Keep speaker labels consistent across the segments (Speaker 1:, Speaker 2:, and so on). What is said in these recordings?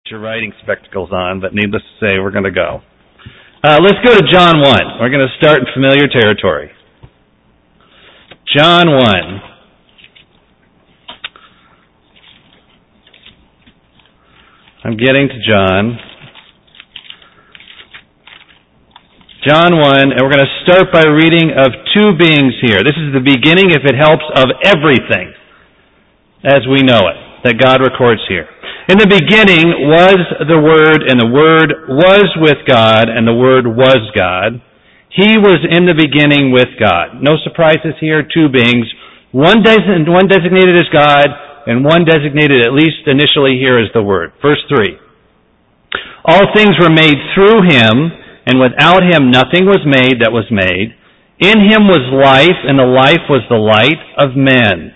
Speaker 1: Your writing spectacles on, but needless to say, we're going to go. Let's go to John 1. We're going to start in familiar territory. John 1. I'm getting to John. John 1, and we're going to start by reading of two beings here. This is the beginning, if it helps, of everything as we know it, that God records here. In the beginning was the Word, and the Word was with God, and the Word was God. He was in the beginning with God. No surprises here, two beings. One designated as God, and one designated, at least initially here, as the Word. Verse 3. All things were made through Him, and without Him nothing was made that was made. In Him was life, and the life was the light of men.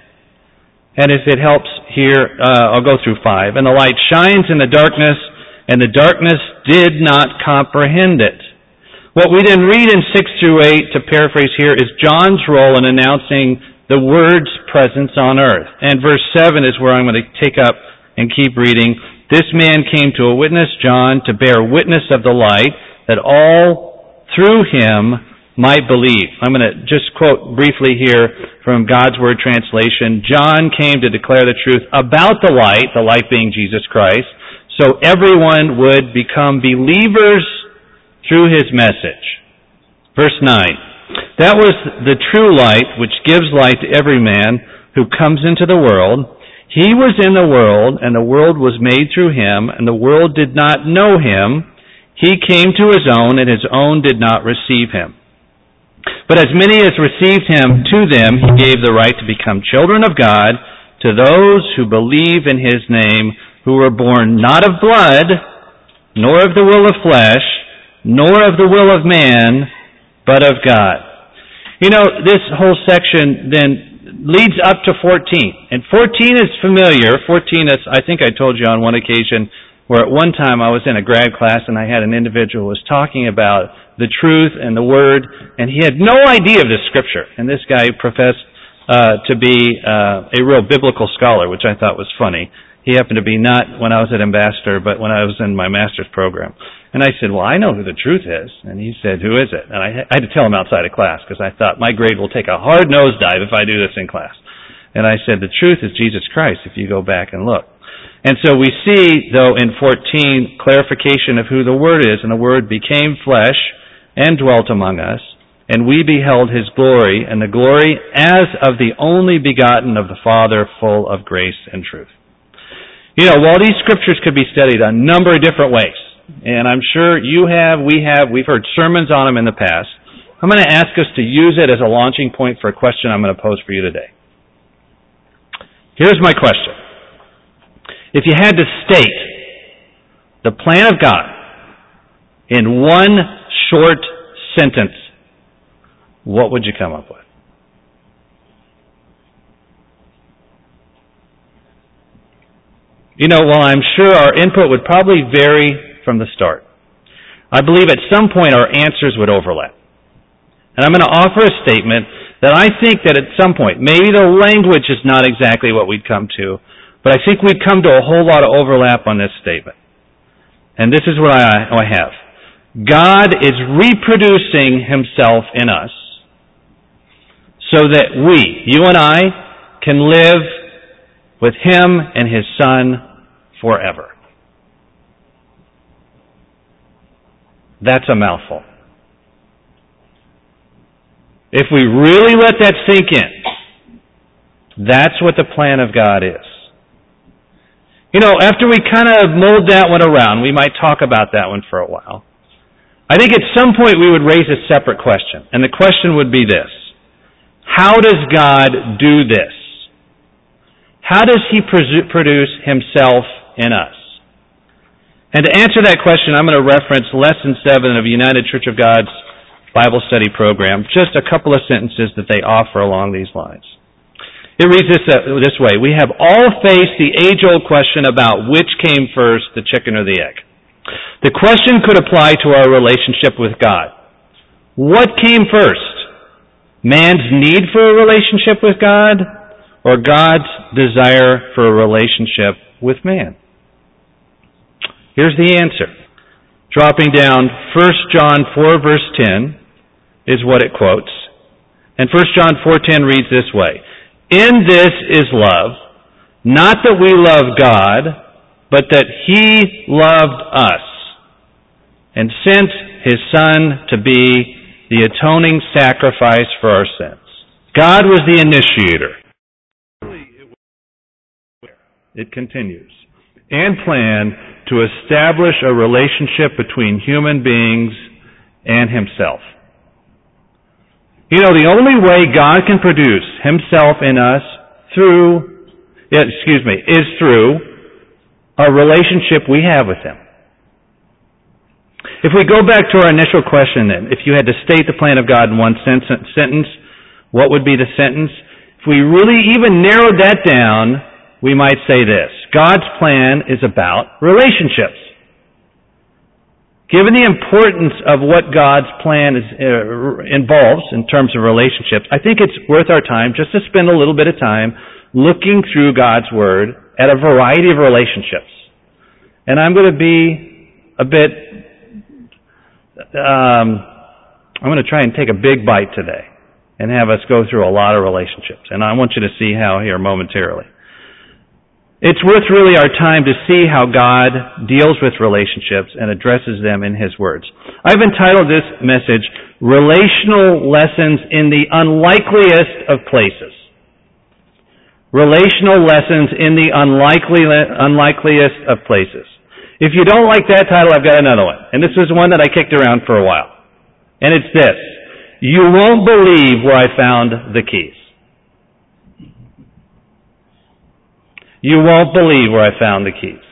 Speaker 1: And if it helps here, I'll go through 5. And the light shines in the darkness, and the darkness did not comprehend it. What we then read in 6 through 8, to paraphrase here, is John's role in announcing the Word's presence on earth. And verse 7 is where I'm going to take up and keep reading. This man came to a witness, John, to bear witness of the light, that all through him might believe. I'm going to just quote briefly here from God's Word translation. John came to declare the truth about the light being Jesus Christ, so everyone would become believers through his message. Verse 9. That was the true light which gives light to every man who comes into the world. He was in the world, and the world was made through him, and the world did not know him. He came to his own, and his own did not receive him. But as many as received him, to them he gave the right to become children of God, to those who believe in his name, who were born not of blood, nor of the will of flesh, nor of the will of man, but of God. You know, this whole section then leads up to 14. And 14 is familiar. 14 is, I think I told you on one occasion, where at one time I was in a grad class and I had an individual who was talking about the truth and the Word, and he had no idea of this Scripture. And this guy professed to be a real biblical scholar, which I thought was funny. He happened to be not when I was at Ambassador, but when I was in my master's program. And I said, well, I know who the truth is. And he said, who is it? And I had to tell him outside of class, because I thought my grade will take a hard nosedive if I do this in class. And I said, the truth is Jesus Christ, if you go back and look. And so we see, though, in 14, clarification of who the Word is. And the Word became flesh and dwelt among us, and we beheld his glory, and the glory as of the only begotten of the Father, full of grace and truth. You know, while these scriptures could be studied a number of different ways, and I'm sure we've heard sermons on them in the past, I'm going to ask us to use it as a launching point for a question I'm going to pose for you today. Here's my question. If you had to state the plan of God in one short sentence, what would you come up with? You know, while I'm sure our input would probably vary from the start, I believe at some point our answers would overlap. And I'm going to offer a statement that I think that at some point, maybe the language is not exactly what we'd come to, but I think we'd come to a whole lot of overlap on this statement. And this is what I have. God is reproducing himself in us so that we, you and I, can live with him and his Son forever. That's a mouthful. If we really let that sink in, that's what the plan of God is. You know, after we kind of mold that one around, we might talk about that one for a while. I think at some point we would raise a separate question, and the question would be this. How does God do this? How does he produce himself in us? And to answer that question, I'm going to reference Lesson 7 of United Church of God's Bible study program, just a couple of sentences that they offer along these lines. It reads this way. We have all faced the age-old question about which came first, the chicken or the egg. The question could apply to our relationship with God. What came first? Man's need for a relationship with God, or God's desire for a relationship with man? Here's the answer. Dropping down, 1 John 4, verse 10 is what it quotes. And 1 John 4:10 reads this way, "In this is love, not that we love God, but that He loved us and sent His Son to be the atoning sacrifice for our sins." God was the initiator. It continues. And planned to establish a relationship between human beings and Himself. You know, the only way God can produce Himself in us is through a relationship we have with Him. If we go back to our initial question then, if you had to state the plan of God in one sentence, what would be the sentence? If we really even narrowed that down, we might say this: God's plan is about relationships. Given the importance of what God's plan involves in terms of relationships, I think it's worth our time just to spend a little bit of time looking through God's Word at a variety of relationships. And I'm going to be a bit, I'm going to try and take a big bite today and have us go through a lot of relationships. And I want you to see how here momentarily. It's worth really our time to see how God deals with relationships and addresses them in His words. I've entitled this message, Relational Lessons in the Unlikeliest of Places. Relational Lessons in the Unlikeliest of Places. If you don't like that title, I've got another one. And this is one that I kicked around for a while. And it's this: You won't believe where I found the keys. You won't believe where I found the keys.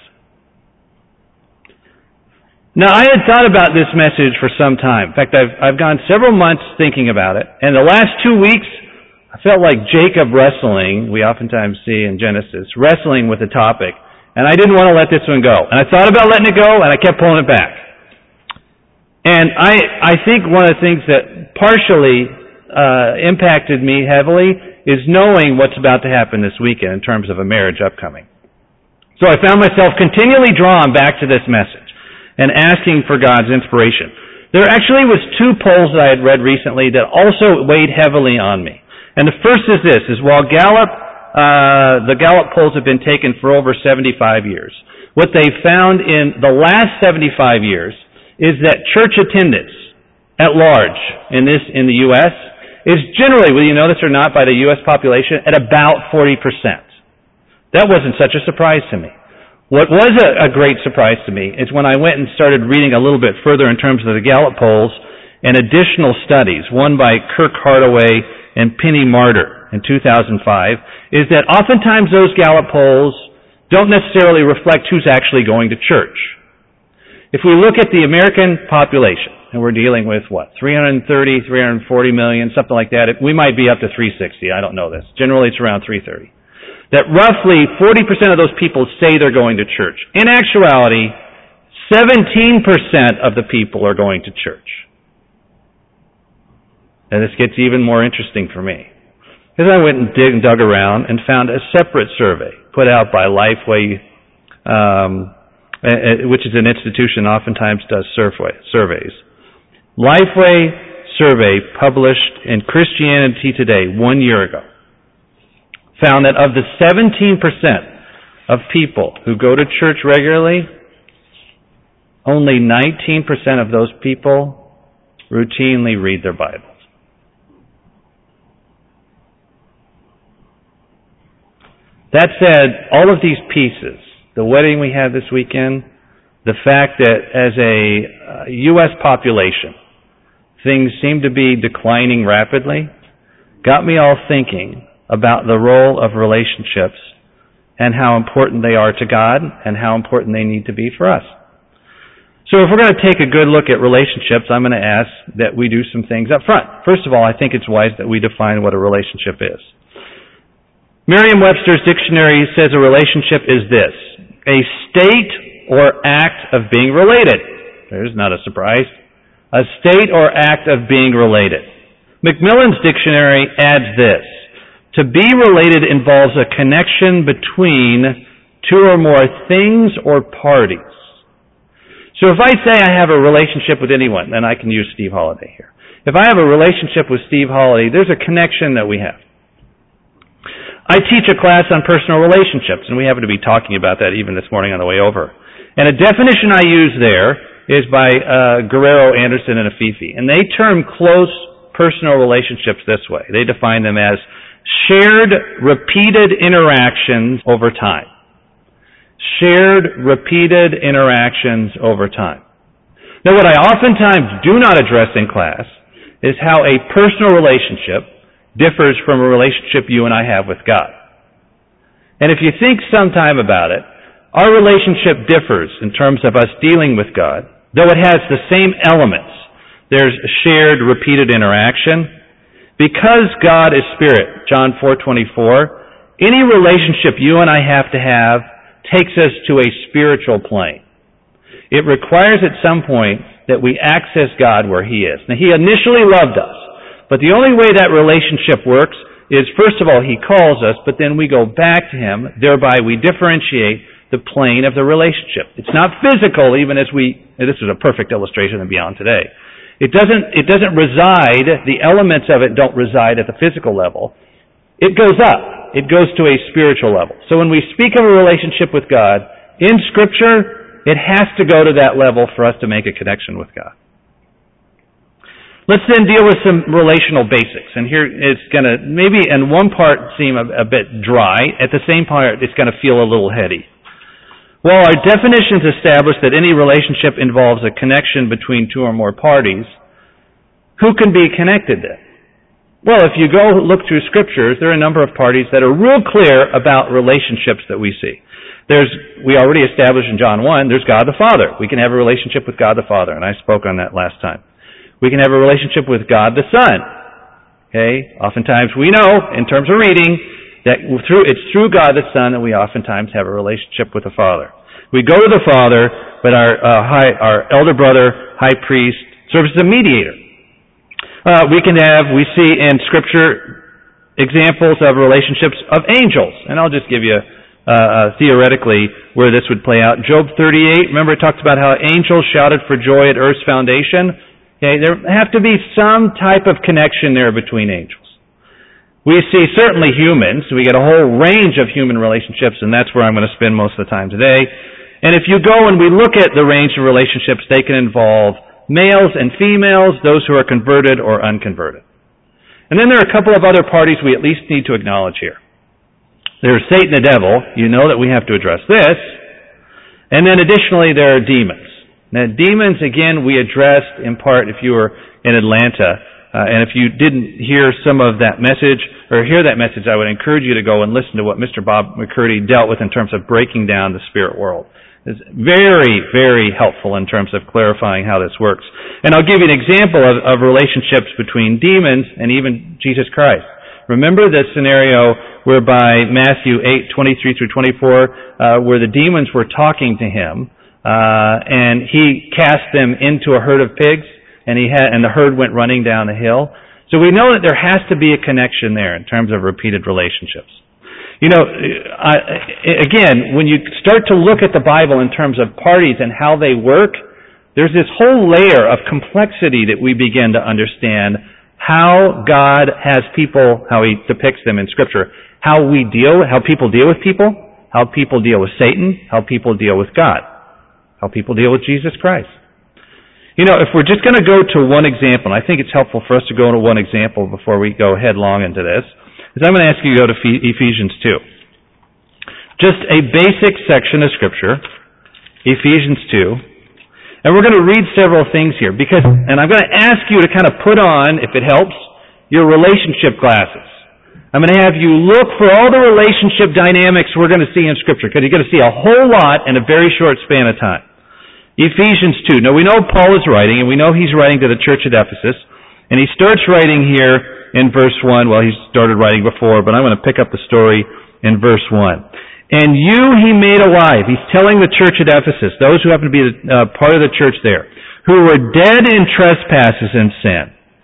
Speaker 1: Now, I had thought about this message for some time. In fact, I've gone several months thinking about it. And the last 2 weeks, I felt like Jacob wrestling, we oftentimes see in Genesis, wrestling with a topic. And I didn't want to let this one go. And I thought about letting it go, and I kept pulling it back. And I think one of the things that partially impacted me heavily is knowing what's about to happen this weekend in terms of a marriage upcoming. So I found myself continually drawn back to this message and asking for God's inspiration. There actually was 2 polls that I had read recently that also weighed heavily on me. And the first is this, is while the Gallup polls have been taken for over 75 years, what they found in the last 75 years is that church attendance at large in the U.S. is generally, whether you know this or not, by the U.S. population, at about 40%. That wasn't such a surprise to me. What was a great surprise to me is when I went and started reading a little bit further in terms of the Gallup polls and additional studies, one by Kirk Hardaway and Penny Martyr in 2005, is that oftentimes those Gallup polls don't necessarily reflect who's actually going to church. If we look at the American population, and we're dealing with, 330, 340 million, something like that. We might be up to 360. I don't know this. Generally, it's around 330. That roughly 40% of those people say they're going to church. In actuality, 17% of the people are going to church. And this gets even more interesting for me. Because I went and dug around and found a separate survey put out by Lifeway, which is an institution that oftentimes does surveys. Lifeway survey published in Christianity Today 1 year ago found that of the 17% of people who go to church regularly, only 19% of those people routinely read their Bibles. That said, all of these pieces, the wedding we had this weekend, the fact that as a U.S. population, things seem to be declining rapidly, got me all thinking about the role of relationships and how important they are to God and how important they need to be for us. So if we're going to take a good look at relationships, I'm going to ask that we do some things up front. First of all, I think it's wise that we define what a relationship is. Merriam-Webster's dictionary says a relationship is this: a state or act of being related. There's not a surprise. A state or act of being related. Macmillan's dictionary adds this: to be related involves a connection between 2 or more things or parties. So if I say I have a relationship with anyone, then I can use Steve Holiday here. If I have a relationship with Steve Holiday, there's a connection that we have. I teach a class on personal relationships, and we happen to be talking about that even this morning on the way over. And a definition I use there is by Guerrero, Anderson, and Afifi. And they term close personal relationships this way. They define them as shared, repeated interactions over time. Shared, repeated interactions over time. Now, what I oftentimes do not address in class is how a personal relationship differs from a relationship you and I have with God. And if you think sometime about it, our relationship differs in terms of us dealing with God, though it has the same elements. There's shared, repeated interaction. Because God is Spirit, John 4:24, any relationship you and I have to have takes us to a spiritual plane. It requires at some point that we access God where He is. Now, He initially loved us. But the only way that relationship works is, first of all, He calls us, but then we go back to Him. Thereby, we differentiate the plane of the relationship. It's not physical, even as this is a perfect illustration of beyond today. It doesn't reside, the elements of it don't reside at the physical level. It goes up. It goes to a spiritual level. So when we speak of a relationship with God, in Scripture, it has to go to that level for us to make a connection with God. Let's then deal with some relational basics. And here it's going to maybe in one part seem a bit dry. At the same part, it's going to feel a little heady. While our definitions establish that any relationship involves a connection between two or more parties, who can be connected then? Well, if you go look through Scriptures, there are a number of parties that are real clear about relationships that we see. We already established in John 1, there's God the Father. We can have a relationship with God the Father, and I spoke on that last time. We can have a relationship with God the Son. Okay? Oftentimes we know, in terms of reading, that it's through God the Son that we oftentimes have a relationship with the Father. We go to the Father, but our elder brother, high priest, serves as a mediator. We see in Scripture examples of relationships of angels. And I'll just give you theoretically where this would play out. Job 38, remember it talks about how angels shouted for joy at earth's foundation? Okay, there have to be some type of connection there between angels. We see certainly humans. We get a whole range of human relationships, and that's where I'm going to spend most of the time today. And if you go and we look at the range of relationships, they can involve males and females, those who are converted or unconverted. And then there are a couple of other parties we at least need to acknowledge here. There's Satan the devil. You know that we have to address this. And then additionally, there are demons. Now, demons, again, we addressed in part if you were in Atlanta. And if you didn't hear some of that message, or hear that message, I would encourage you to go and listen to what Mr. Bob McCurdy dealt with in terms of breaking down the spirit world. It's very, very helpful in terms of clarifying how this works. And I'll give you an example of relationships between demons and even Jesus Christ. Remember the scenario whereby Matthew 8:23 through 24, where the demons were talking to him, and he cast them into a herd of pigs, and the herd went running down the hill. So we know that there has to be a connection there in terms of repeated relationships. You know, again, when you start to look at the Bible in terms of parties and how they work, there's this whole layer of complexity that we begin to understand how God has people, how He depicts them in Scripture, how people deal with people, how people deal with Satan, how people deal with God, how people deal with Jesus Christ. You know, if we're just going to go to one example, and I think it's helpful for us to go to one example before we go headlong into this, is I'm going to ask you to go to Ephesians 2. Just a basic section of Scripture, Ephesians 2. And we're going to read several things here, and I'm going to ask you to kind of put on, if it helps, your relationship glasses. I'm going to have you look for all the relationship dynamics we're going to see in Scripture, because you're going to see a whole lot in a very short span of time. Ephesians 2. Now we know Paul is writing, and we know he's writing to the church at Ephesus, and he starts writing here in verse 1. Well, he started writing before, but I'm going to pick up the story in verse 1. And you He made alive. He's telling the church at Ephesus, those who happen to be part of the church there, who were dead in trespasses and sin.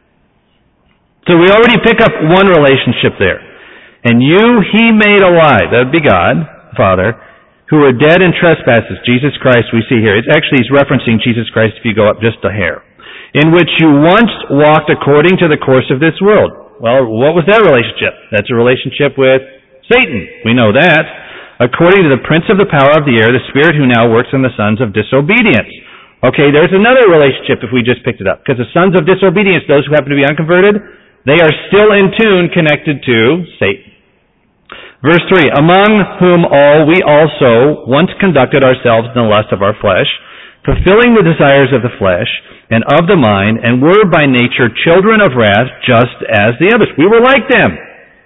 Speaker 1: So we already pick up one relationship there. And you He made alive. That would be God, Father, who were dead in trespasses, Jesus Christ we see here. He's referencing Jesus Christ if you go up just a hair. In which you once walked according to the course of this world. Well, what was that relationship? That's a relationship with Satan. We know that. According to the prince of the power of the air, the spirit who now works in the sons of disobedience. Okay, there's another relationship if we just picked it up. Because the sons of disobedience, those who happen to be unconverted, they are still in tune connected to Satan. Verse 3, among whom all we also once conducted ourselves in the lust of our flesh, fulfilling the desires of the flesh and of the mind, and were by nature children of wrath just as the others. We were like them.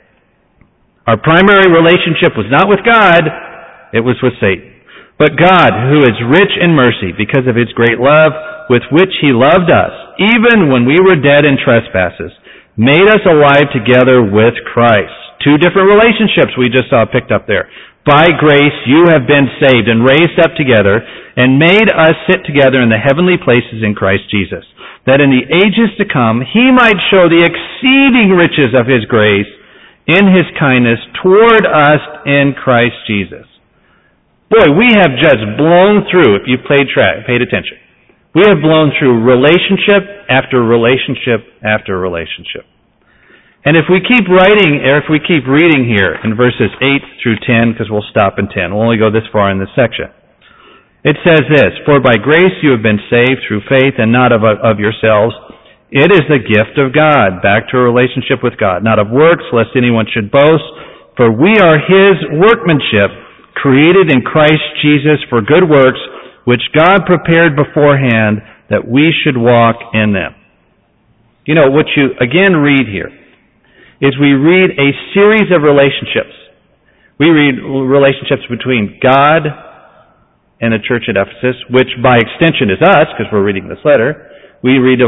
Speaker 1: Our primary relationship was not with God, it was with Satan. But God, who is rich in mercy because of His great love with which He loved us, even when we were dead in trespasses, made us alive together with Christ. Two different relationships we just saw picked up there. By grace you have been saved and raised up together and made us sit together in the heavenly places in Christ Jesus, that in the ages to come He might show the exceeding riches of His grace in His kindness toward us in Christ Jesus. Boy, we have just blown through, if you paid attention. We have blown through relationship after relationship after relationship. And if we keep reading here in verses 8 through 10, because we'll stop in 10. We'll only go this far in this section. It says this, for by grace you have been saved through faith and not of yourselves. It is the gift of God, back to a relationship with God, not of works, lest anyone should boast. For we are His workmanship, created in Christ Jesus for good works, which God prepared beforehand that we should walk in them. You know, what you again read here is we read a series of relationships. We read relationships between God and the church at Ephesus, which by extension is us, because we're reading this letter. We read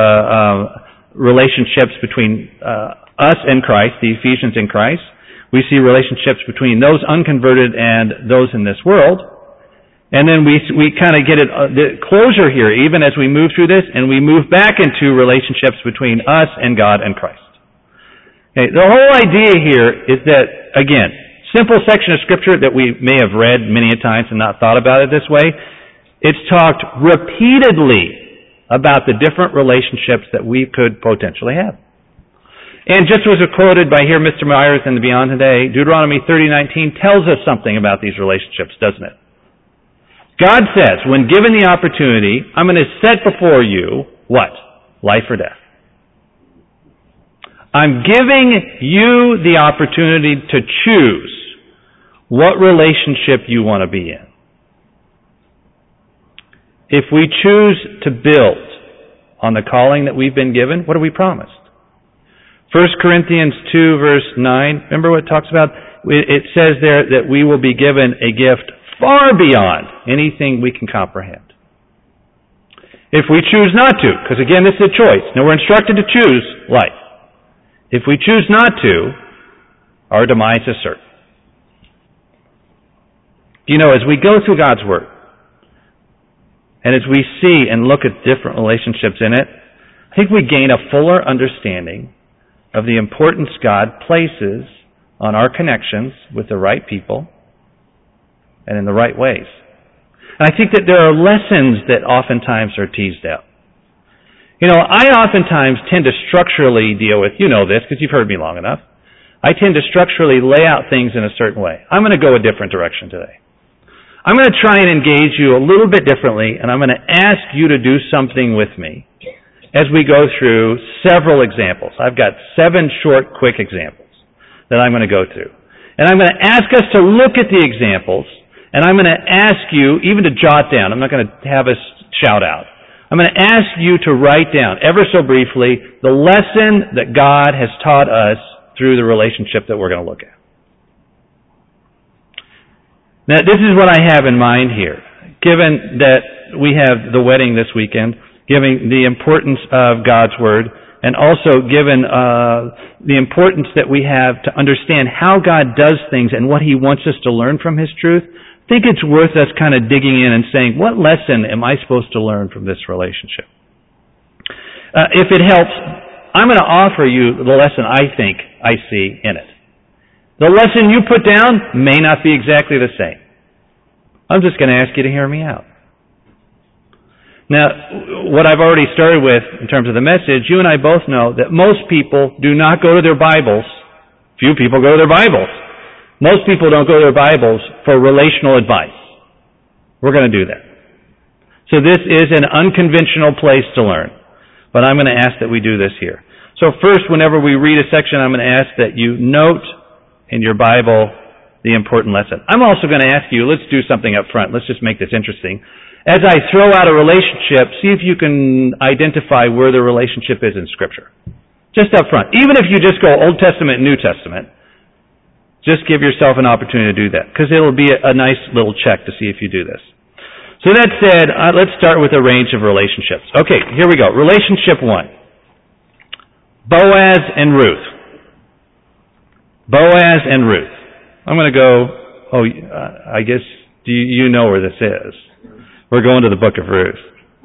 Speaker 1: relationships between us and Christ, the Ephesians in Christ. We see relationships between those unconverted and those in this world. And then we kind of get the closure here, even as we move through this, and we move back into relationships between us and God and Christ. Okay, the whole idea here is that, again, simple section of Scripture that we may have read many a times and not thought about it this way. It's talked repeatedly about the different relationships that we could potentially have. And just as was quoted by here Mr. Myers in the Beyond Today, Deuteronomy 30:19 tells us something about these relationships, doesn't it? God says, when given the opportunity, I'm going to set before you, what? Life or death. I'm giving you the opportunity to choose what relationship you want to be in. If we choose to build on the calling that we've been given, what are we promised? 1 Corinthians 2 verse 9, remember what it talks about? It says there that we will be given a gift far beyond anything we can comprehend. If we choose not to, because again this is a choice. Now we're instructed to choose life. If we choose not to, our demise is certain. You know, as we go through God's Word, and as we see and look at different relationships in it, I think we gain a fuller understanding of the importance God places on our connections with the right people and in the right ways. And I think that there are lessons that oftentimes are teased out. You know, I oftentimes tend to structurally deal with, you know this because you've heard me long enough, I tend to structurally lay out things in a certain way. I'm going to go a different direction today. I'm going to try and engage you a little bit differently, and I'm going to ask you to do something with me as we go through several examples. I've got 7 short, quick examples that I'm going to go through. And I'm going to ask us to look at the examples, and I'm going to ask you even to jot down. I'm not going to have us shout out. I'm going to ask you to write down, ever so briefly, the lesson that God has taught us through the relationship that we're going to look at. Now, this is what I have in mind here. Given that we have the wedding this weekend, given the importance of God's Word, and also given the importance that we have to understand how God does things and what He wants us to learn from His truth, I think it's worth us kind of digging in and saying, what lesson am I supposed to learn from this relationship? If it helps, I'm going to offer you the lesson I think I see in it. The lesson you put down may not be exactly the same. I'm just going to ask you to hear me out. Now, what I've already started with in terms of the message, you and I both know that most people do not go to their Bibles. Few people go to their Bibles. Most people don't go to their Bibles for relational advice. We're going to do that. So this is an unconventional place to learn. But I'm going to ask that we do this here. So first, whenever we read a section, I'm going to ask that you note in your Bible the important lesson. I'm also going to ask you, let's do something up front. Let's just make this interesting. As I throw out a relationship, see if you can identify where the relationship is in Scripture. Just up front. Even if you just go Old Testament and New Testament, just give yourself an opportunity to do that, because it'll be a nice little check to see if you do this. So that said, let's start with a range of relationships. Okay, here we go. Relationship 1. Boaz and Ruth. Boaz and Ruth. I'm going to go, I guess you know where this is. We're going to the book of Ruth.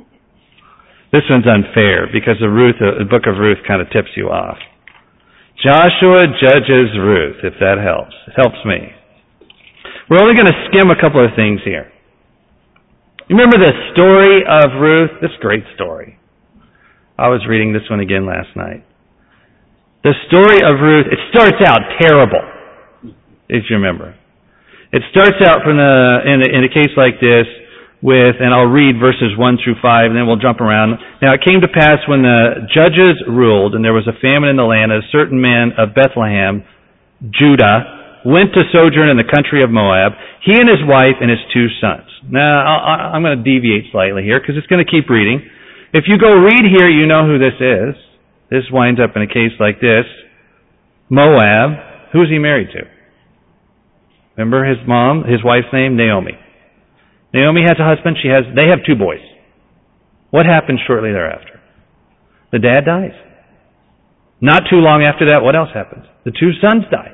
Speaker 1: This one's unfair because the book of Ruth kind of tips you off. Joshua, Judges, Ruth, if that helps. It helps me. We're only going to skim a couple of things here. You remember the story of Ruth? This great story. I was reading this one again last night. The story of Ruth, it starts out terrible, if you remember. It starts out in a case like this with, and I'll read verses 1 through 5, and then we'll jump around. Now it came to pass when the judges ruled, and there was a famine in the land, a certain man of Bethlehem, Judah, went to sojourn in the country of Moab, he and his wife and his 2 sons. Now, I'm going to deviate slightly here, because it's going to keep reading. If you go read here, you know who this is. This winds up in a case like this. Moab. Who's he married to? Remember his wife's name? Naomi. Naomi has a husband. They have 2 boys. What happens shortly thereafter? The dad dies. Not too long after that, what else happens? The 2 sons die.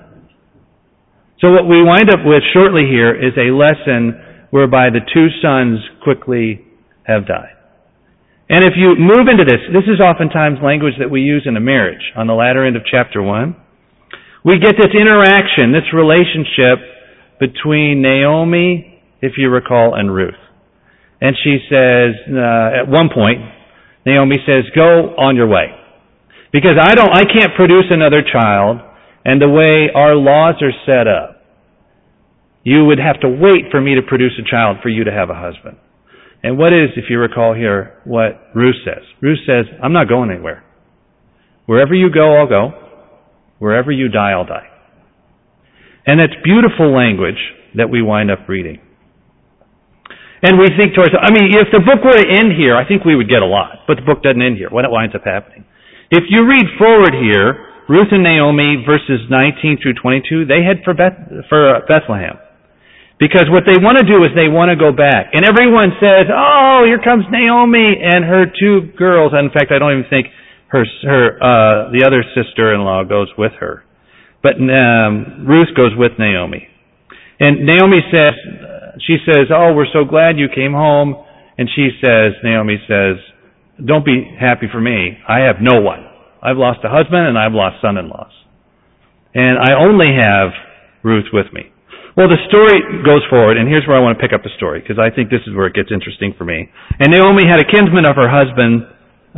Speaker 1: So what we wind up with shortly here is a lesson whereby the 2 sons quickly have died. And if you move into this is oftentimes language that we use in a marriage on the latter end of chapter 1. We get this interaction, this relationship between Naomi, if you recall, and Ruth. And she says, at one point, Naomi says, go on your way. Because I can't produce another child, and the way our laws are set up, you would have to wait for me to produce a child for you to have a husband. And what is, if you recall here, what Ruth says? Ruth says, I'm not going anywhere. Wherever you go, I'll go. Wherever you die, I'll die. And that's beautiful language that we wind up reading. And we think to ourselves, if the book were to end here, I think we would get a lot. But the book doesn't end here. What winds up happening? If you read forward here, Ruth and Naomi, verses 19 through 22, they head for Bethlehem. Because what they want to do is they want to go back. And everyone says, oh, here comes Naomi and her 2 girls. In fact, I don't even think the other sister-in-law goes with her. But Ruth goes with Naomi. And Naomi says, oh, we're so glad you came home. And Naomi says, don't be happy for me. I have no one. I've lost a husband and I've lost son-in-laws. And I only have Ruth with me. Well, the story goes forward, and here's where I want to pick up the story, because I think this is where it gets interesting for me. And Naomi had a kinsman of her husband's,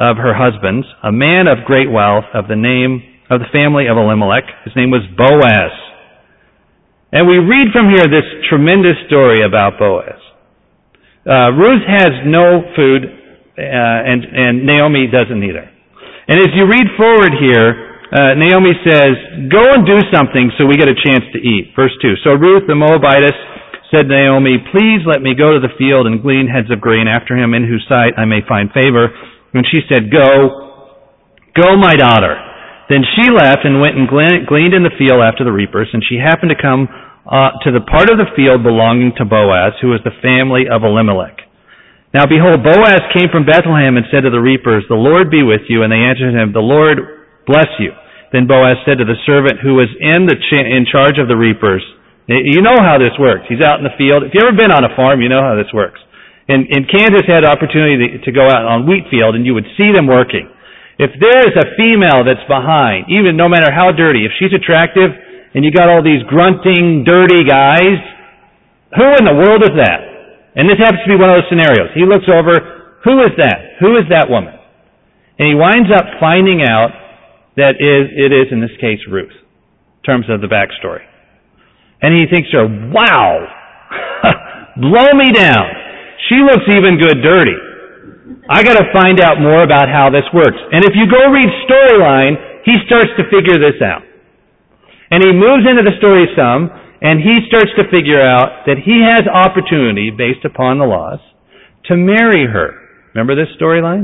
Speaker 1: a man of great wealth, of the family of Elimelech. His name was Boaz. And we read from here this tremendous story about Boaz. Ruth has no food, and Naomi doesn't either. And as you read forward here, Naomi says, go and do something so we get a chance to eat. Verse 2. So Ruth the Moabitess said to Naomi, please let me go to the field and glean heads of grain after him, in whose sight I may find favor. And she said, go, my daughter. Then she left and went and gleaned in the field after the reapers, and she happened to come to the part of the field belonging to Boaz, who was the family of Elimelech. Now behold, Boaz came from Bethlehem and said to the reapers, the Lord be with you. And they answered him, the Lord bless you. Then Boaz said to the servant who was in charge of the reapers, you know how this works. He's out in the field. If you've ever been on a farm, you know how this works. And Kansas had opportunity to go out on wheat field, and you would see them working. If there is a female that's behind, even no matter how dirty, if she's attractive, and you got all these grunting, dirty guys, who in the world is that? And this happens to be one of those scenarios. He looks over, who is that? Who is that woman? And he winds up finding out that it is, in this case, Ruth, in terms of the backstory. And he thinks to her, wow, blow me down. She looks even good dirty. I got to find out more about how this works. And if you go read Storyline, he starts to figure this out. And he moves into the story some, and he starts to figure out that he has opportunity, based upon the laws, to marry her. Remember this storyline?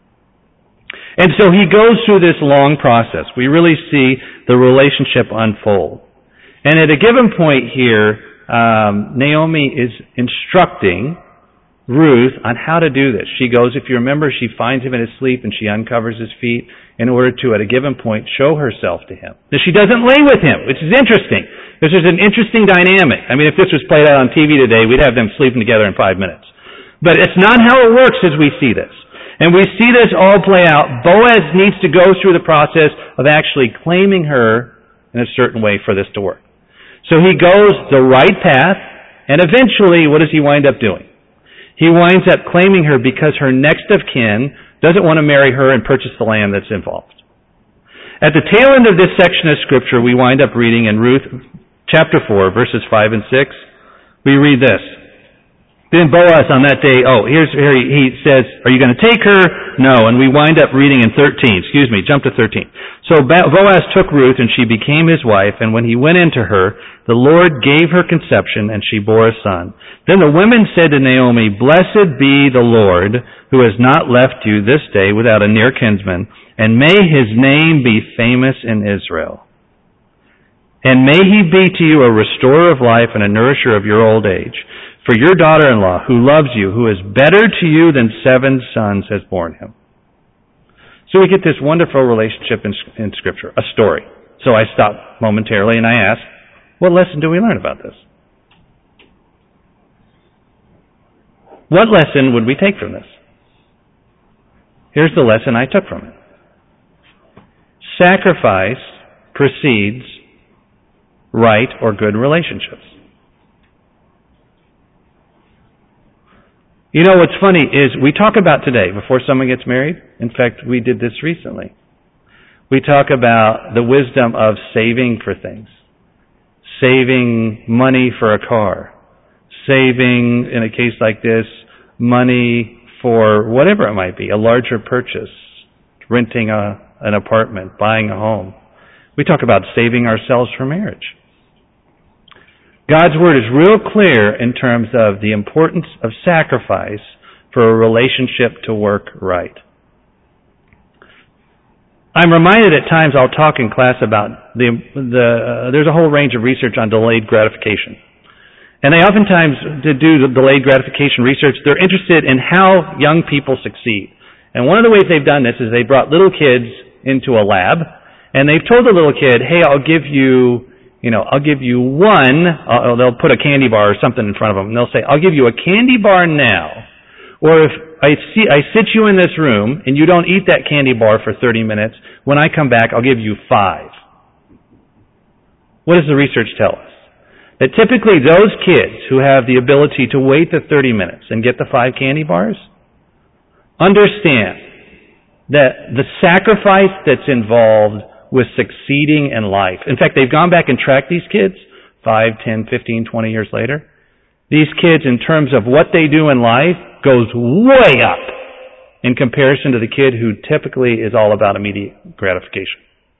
Speaker 1: And so he goes through this long process. We really see the relationship unfold. And at a given point here, Naomi is instructing Ruth on how to do this. She goes, if you remember, she finds him in his sleep and she uncovers his feet in order to, at a given point, show herself to him. Now, she doesn't lay with him, which is interesting. This is an interesting dynamic. I mean, if this was played out on TV today, we'd have them sleeping together in 5 minutes. But it's not how it works as we see this. And we see this all play out. Boaz needs to go through the process of actually claiming her in a certain way for this to work. So he goes the right path, and eventually, what does he wind up doing? He winds up claiming her because her next of kin doesn't want to marry her and purchase the land that's involved. At the tail end of this section of Scripture, we wind up reading in Ruth chapter 4, verses 5 and 6. We read this. Then Boaz on that day, here he says, are you going to take her? No. And we wind up reading in 13. Jump to 13. So Boaz took Ruth and she became his wife, and when he went into her, the Lord gave her conception and she bore a son. Then the women said to Naomi, blessed be the Lord who has not left you this day without a near kinsman, and may his name be famous in Israel. And may he be to you a restorer of life and a nourisher of your old age. For your daughter-in-law, who loves you, who is better to you than 7 sons, has borne him. So we get this wonderful relationship in Scripture, a story. So I stop momentarily and I ask, what lesson do we learn about this? What lesson would we take from this? Here's the lesson I took from it. Sacrifice precedes right or good relationships. You know, what's funny is we talk about today, before someone gets married, in fact, we did this recently. We talk about the wisdom of saving for things. Saving money for a car. Saving, in a case like this, money for whatever it might be, a larger purchase, renting an apartment, buying a home. We talk about saving ourselves for marriage. God's Word is real clear in terms of the importance of sacrifice for a relationship to work right. I'm reminded at times I'll talk in class about there's a whole range of research on delayed gratification. And they oftentimes do the delayed gratification research, they're interested in how young people succeed. And one of the ways they've done this is they brought little kids into a lab, and they've told the little kid, hey, I'll give you one, they'll put a candy bar or something in front of them, and they'll say, I'll give you a candy bar now, or if I sit you in this room and you don't eat that candy bar for 30 minutes, when I come back, I'll give you 5. What does the research tell us? That typically those kids who have the ability to wait the 30 minutes and get the 5 candy bars understand that the sacrifice that's involved with succeeding in life. In fact, they've gone back and tracked these kids 5, 10, 15, 20 years later. These kids, in terms of what they do in life, goes way up in comparison to the kid who typically is all about immediate gratification.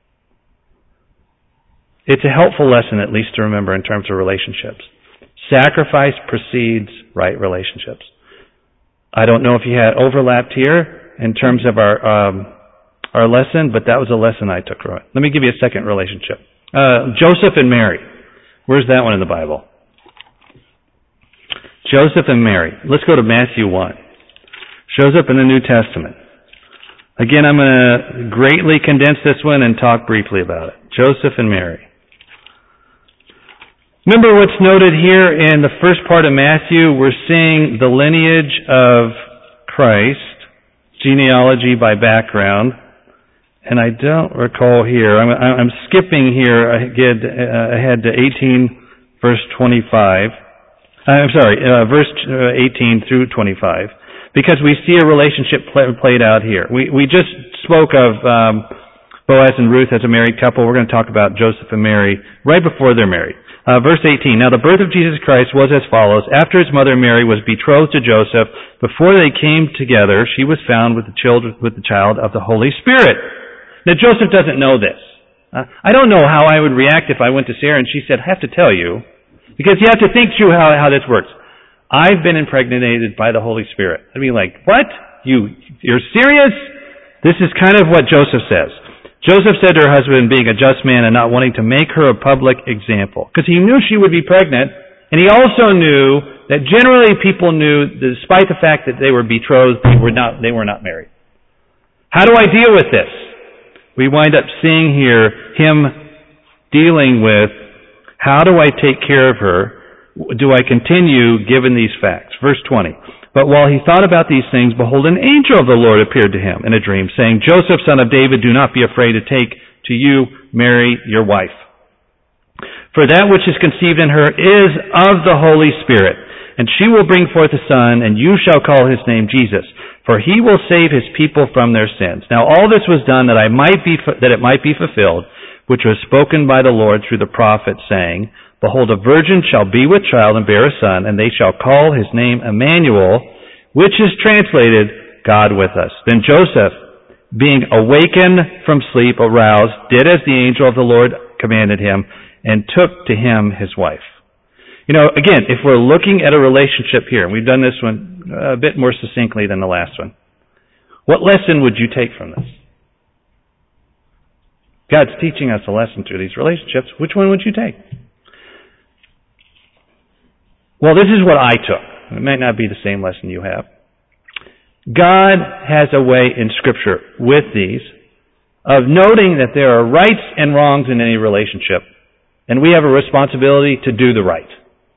Speaker 1: It's a helpful lesson, at least to remember in terms of relationships. Sacrifice precedes right relationships. I don't know if you had overlapped here in terms of our lesson, but that was a lesson I took from it. Let me give you a second relationship. Joseph and Mary. Where's that one in the Bible? Joseph and Mary. Let's go to Matthew 1. Shows up in the New Testament. Again, I'm going to greatly condense this one and talk briefly about it. Joseph and Mary. Remember what's noted here in the first part of Matthew? We're seeing the lineage of Christ, genealogy by background. And I don't recall here. I'm skipping here ahead to 18, verse 25. Verse 18 through 25, because we see a relationship played out here. We just spoke of Boaz and Ruth as a married couple. We're going to talk about Joseph and Mary right before they're married. Verse 18, now the birth of Jesus Christ was as follows. After his mother Mary was betrothed to Joseph, before they came together, she was found with the child of the Holy Spirit. Now Joseph doesn't know this. I don't know how I would react if I went to Sarah and she said, I have to tell you, because you have to think through how this works. I've been impregnated by the Holy Spirit. I'd be like, what? You're serious? This is kind of what Joseph says. Joseph said to her husband, being a just man and not wanting to make her a public example, because he knew she would be pregnant, and he also knew that generally people knew, despite the fact that they were betrothed, they were not married. How do I deal with this? We wind up seeing here him dealing with, how do I take care of her? Do I continue given these facts? Verse 20. But while he thought about these things, behold, an angel of the Lord appeared to him in a dream, saying, Joseph, son of David, do not be afraid to take to you Mary, your wife. For that which is conceived in her is of the Holy Spirit, and she will bring forth a son, and you shall call his name Jesus, for he will save his people from their sins. Now all this was done that it might be fulfilled, which was spoken by the Lord through the prophet, saying, Behold, a virgin shall be with child and bear a son, and they shall call his name Emmanuel, which is translated, God with us. Then Joseph, being awakened from sleep, aroused, did as the angel of the Lord commanded him, and took to him his wife. Again, if we're looking at a relationship here, and we've done this one a bit more succinctly than the last one, what lesson would you take from this? God's teaching us a lesson through these relationships. Which one would you take? Well, this is what I took. It might not be the same lesson you have. God has a way in Scripture with these of noting that there are rights and wrongs in any relationship, and we have a responsibility to do the right.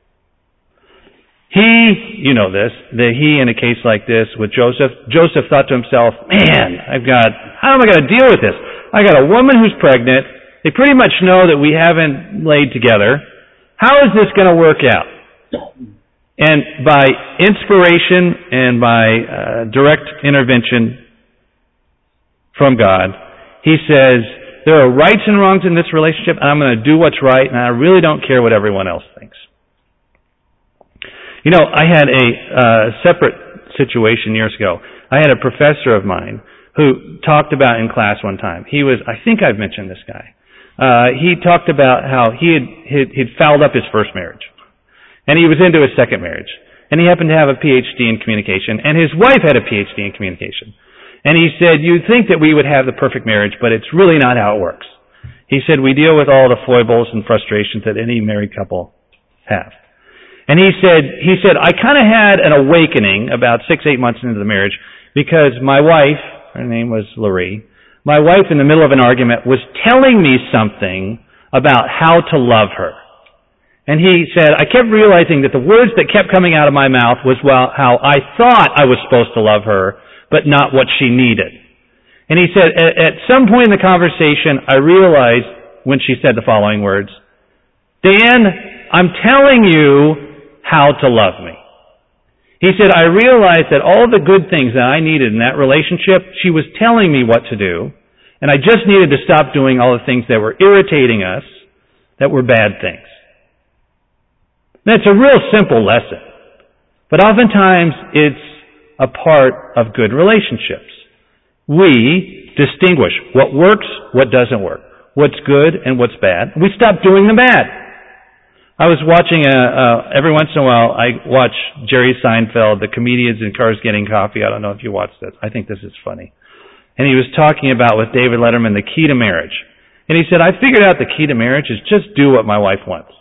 Speaker 1: He in a case like this with Joseph thought to himself, man, how am I going to deal with this? I got a woman who's pregnant. They pretty much know that we haven't laid together. How is this going to work out? And by inspiration and by direct intervention from God, he says, there are rights and wrongs in this relationship, and I'm going to do what's right, and I really don't care what everyone else thinks. I had a separate situation years ago. I had a professor of mine who talked about in class one time. I think I've mentioned this guy. He talked about how he'd fouled up his first marriage. And he was into his second marriage. And he happened to have a PhD in communication. And his wife had a PhD in communication. And he said, you'd think that we would have the perfect marriage, but it's really not how it works. He said, we deal with all the foibles and frustrations that any married couple have. And he said, I kind of had an awakening about 6-8 months into the marriage because my wife, her name was Laurie, my wife in the middle of an argument was telling me something about how to love her. And he said, I kept realizing that the words that kept coming out of my mouth was how I thought I was supposed to love her, but not what she needed. And he said, at some point in the conversation, I realized when she said the following words, Dan, I'm telling you how to love me. He said, I realized that all the good things that I needed in that relationship, she was telling me what to do, and I just needed to stop doing all the things that were irritating us, that were bad things. That's a real simple lesson. But oftentimes it's a part of good relationships. We distinguish what works, what doesn't work, what's good and what's bad. We stop doing the bad. I was watching, every once in a while, I watch Jerry Seinfeld, the Comedians in Cars Getting Coffee. I don't know if you watch this. I think this is funny. And he was talking about with David Letterman the key to marriage. And he said, I figured out the key to marriage is just do what my wife wants.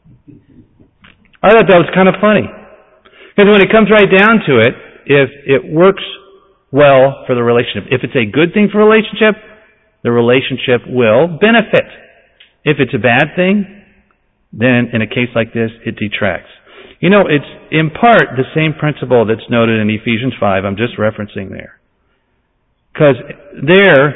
Speaker 1: I thought that was kind of funny. Because when it comes right down to it, if it works well for the relationship, if it's a good thing for a relationship, the relationship will benefit. If it's a bad thing, then in a case like this, it detracts. It's in part the same principle that's noted in Ephesians 5. I'm just referencing there. Because there,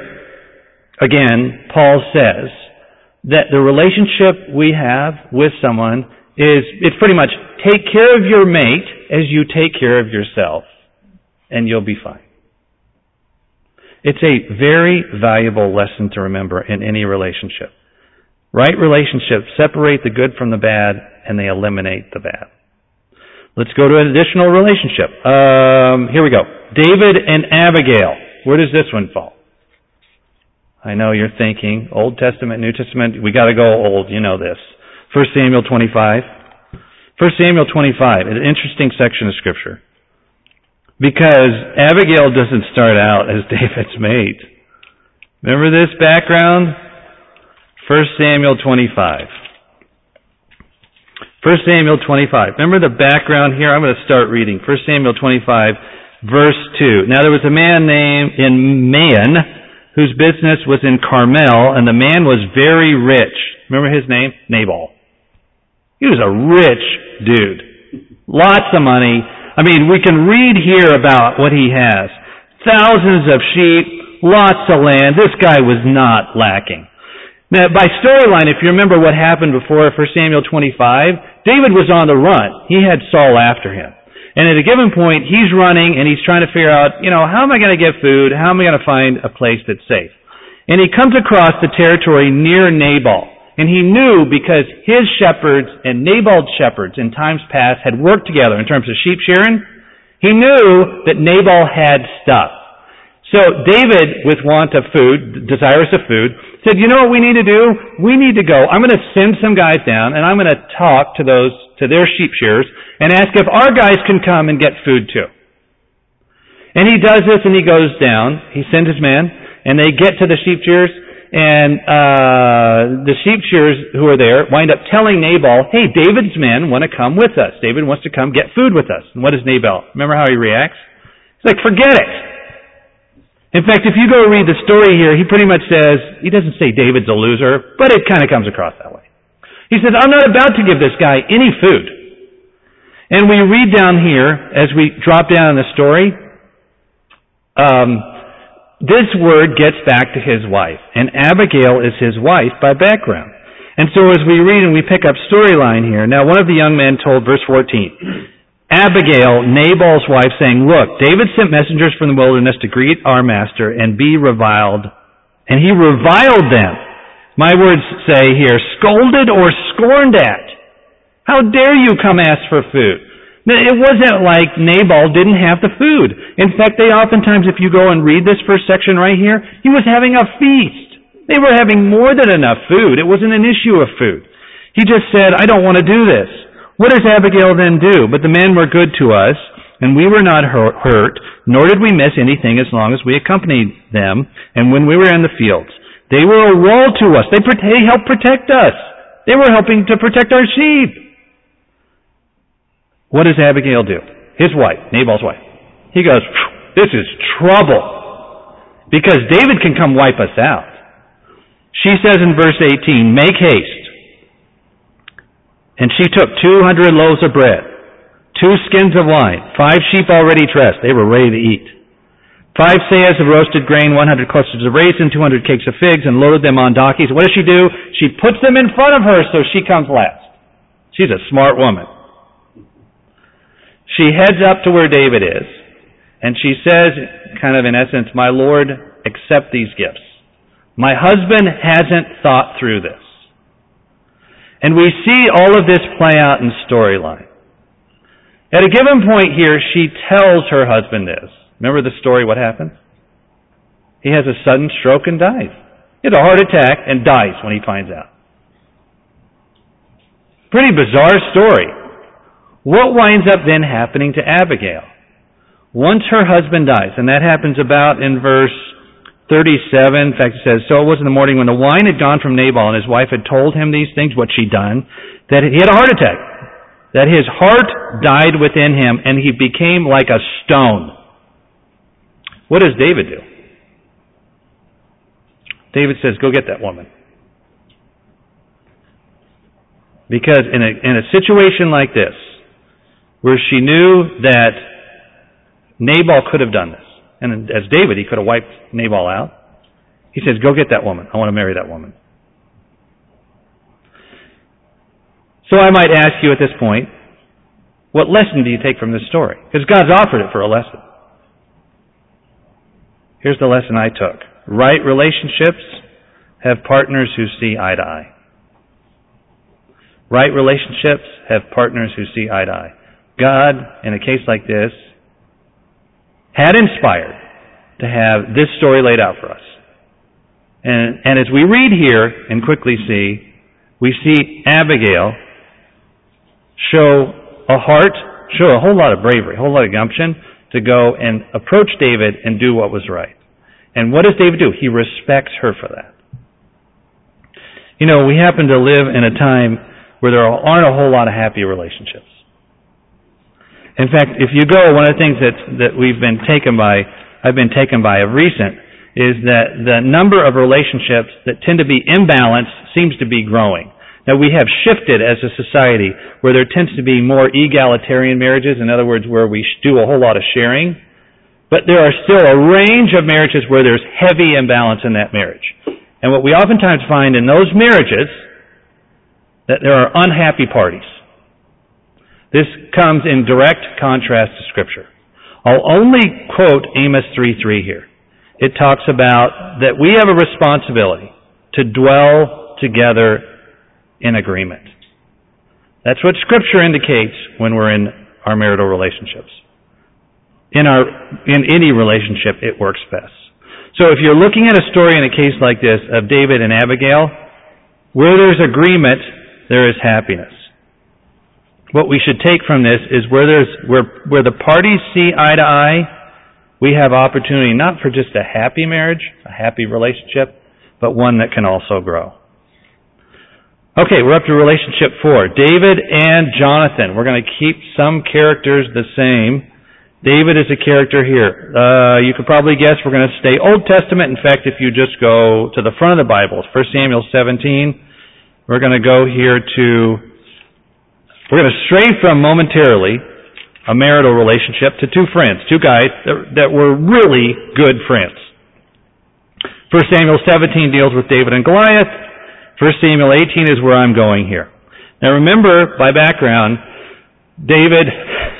Speaker 1: again, Paul says that the relationship we have with someone it's pretty much take care of your mate as you take care of yourself, and you'll be fine. It's a very valuable lesson to remember in any relationship. Right relationships separate the good from the bad, and they eliminate the bad. Let's go to an additional relationship. Here we go. David and Abigail. Where does this one fall? I know you're thinking, Old Testament, New Testament, we got to go old, you know this. 1 Samuel 25. 1 Samuel 25, an interesting section of Scripture. Because Abigail doesn't start out as David's mate. Remember this background? 1 Samuel 25. 1 Samuel 25. Remember the background here? I'm going to start reading. 1 Samuel 25, verse 2. Now there was a man named in Maon whose business was in Carmel, and the man was very rich. Remember his name? Nabal. He was a rich dude. Lots of money. I mean, we can read here about what he has. Thousands of sheep, lots of land. This guy was not lacking. Now, by storyline, if you remember what happened before 1 Samuel 25, David was on the run. He had Saul after him. And at a given point, he's running and he's trying to figure out, how am I going to get food? How am I going to find a place that's safe? And he comes across the territory near Nabal. And he knew because his shepherds and Nabal's shepherds in times past had worked together in terms of sheep shearing. He knew that Nabal had stuff. So David, with want of food, desirous of food, said, you know what we need to do? We need to go. I'm going to send some guys down and I'm going to talk to their sheep shearers and ask if our guys can come and get food too. And he does this and he goes down. He sends his men and they get to the sheep shearers. And the sheep shearers who are there wind up telling Nabal, hey, David's men want to come with us. David wants to come get food with us. And what does Nabal? Remember how he reacts? He's like, forget it. In fact, if you go read the story here, he pretty much says, he doesn't say David's a loser, but it kind of comes across that way. He says, I'm not about to give this guy any food. And we read down here, as we drop down in the story, this word gets back to his wife, and Abigail is his wife by background. And so as we read and we pick up storyline here, now one of the young men told, verse 14, Abigail, Nabal's wife, saying, look, David sent messengers from the wilderness to greet our master and be reviled. And he reviled them. My words say here, scolded or scorned at. How dare you come ask for food? It wasn't like Nabal didn't have the food. In fact, they oftentimes, if you go and read this first section right here, he was having a feast. They were having more than enough food. It wasn't an issue of food. He just said, I don't want to do this. What does Abigail then do? But the men were good to us, and we were not hurt, nor did we miss anything as long as we accompanied them, and when we were in the fields. They were a wall to us. They helped protect us. They were helping to protect our sheep. What does Abigail do? His wife, Nabal's wife. He goes, this is trouble. Because David can come wipe us out. She says in verse 18, make haste. And she took 200 loaves of bread, 2 skins of wine, 5 sheep already dressed. They were ready to eat. 5 seahs of roasted grain, 100 clusters of raisin, 200 cakes of figs, and loaded them on donkeys. What does she do? She puts them in front of her so she comes last. She's a smart woman. She heads up to where David is, and she says, kind of in essence, my Lord, accept these gifts. My husband hasn't thought through this. And we see all of this play out in storyline. At a given point here, she tells her husband this. Remember the story, what happens? He has a sudden stroke and dies. He had a heart attack and dies when he finds out. Pretty bizarre story. What winds up then happening to Abigail? Once her husband dies, and that happens about in verse 37, in fact it says, so it was in the morning when the wine had gone from Nabal and his wife had told him these things, what she'd done, that he had a heart attack, that his heart died within him and he became like a stone. What does David do? David says, go get that woman. Because in a situation like this, where she knew that Nabal could have done this, and as David, he could have wiped Nabal out, he says, go get that woman. I want to marry that woman. So I might ask you at this point, what lesson do you take from this story? Because God's offered it for a lesson. Here's the lesson I took. Right relationships have partners who see eye to eye. Right relationships have partners who see eye to eye. God, in a case like this, had inspired to have this story laid out for us. And as we read here and quickly see, we see Abigail show a whole lot of bravery, a whole lot of gumption to go and approach David and do what was right. And what does David do? He respects her for that. You know, we happen to live in a time where there aren't a whole lot of happy relationships. In fact, if you go, one of the things that I've been taken by of recent, is that the number of relationships that tend to be imbalanced seems to be growing. Now, we have shifted as a society where there tends to be more egalitarian marriages, in other words, where we do a whole lot of sharing. But there are still a range of marriages where there's heavy imbalance in that marriage. And what we oftentimes find in those marriages, that there are unhappy parties. This comes in direct contrast to Scripture. I'll only quote Amos 3:3 here. It talks about that we have a responsibility to dwell together in agreement. That's what Scripture indicates when we're in our marital relationships. In any relationship, it works best. So if you're looking at a story in a case like this of David and Abigail, where there's agreement, there is happiness. What we should take from this is where the parties see eye to eye, we have opportunity not for just a happy marriage, a happy relationship, but one that can also grow. Okay, we're up to relationship 4. David and Jonathan. We're going to keep some characters the same. David is a character here. You could probably guess we're going to stay Old Testament. In fact, if you just go to the front of the Bible, 1 Samuel 17, we're going to go here we're going to stray from momentarily a marital relationship to two friends, two guys that were really good friends. 1 Samuel 17 deals with David and Goliath. 1 Samuel 18 is where I'm going here. Now remember, by background, David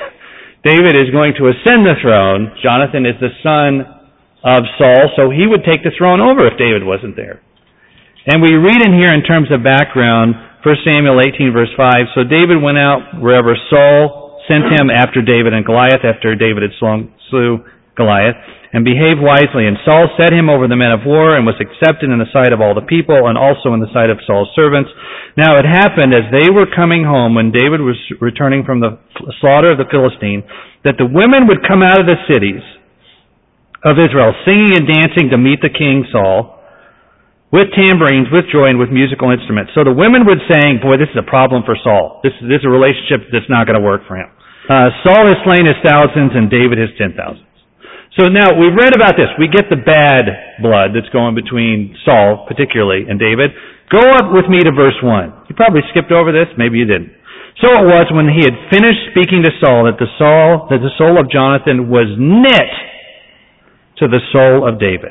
Speaker 1: is going to ascend the throne. Jonathan is the son of Saul, so he would take the throne over if David wasn't there. And we read in here in terms of background, 1 Samuel 18 verse 5, so David went out wherever Saul sent him after David and Goliath, after David had slew Goliath, and behaved wisely. And Saul set him over the men of war and was accepted in the sight of all the people and also in the sight of Saul's servants. Now it happened as they were coming home when David was returning from the slaughter of the Philistine, that the women would come out of the cities of Israel singing and dancing to meet the king Saul, with tambourines, with joy, and with musical instruments. So the women would say, boy, this is a problem for Saul. This is a relationship that's not going to work for him. Saul has slain his thousands and David his 10,000s. So now we've read about this. We get the bad blood that's going between Saul, particularly, and David. Go up with me to verse 1. You probably skipped over this. Maybe you didn't. So it was when he had finished speaking to Saul that the soul of Jonathan was knit to the soul of David.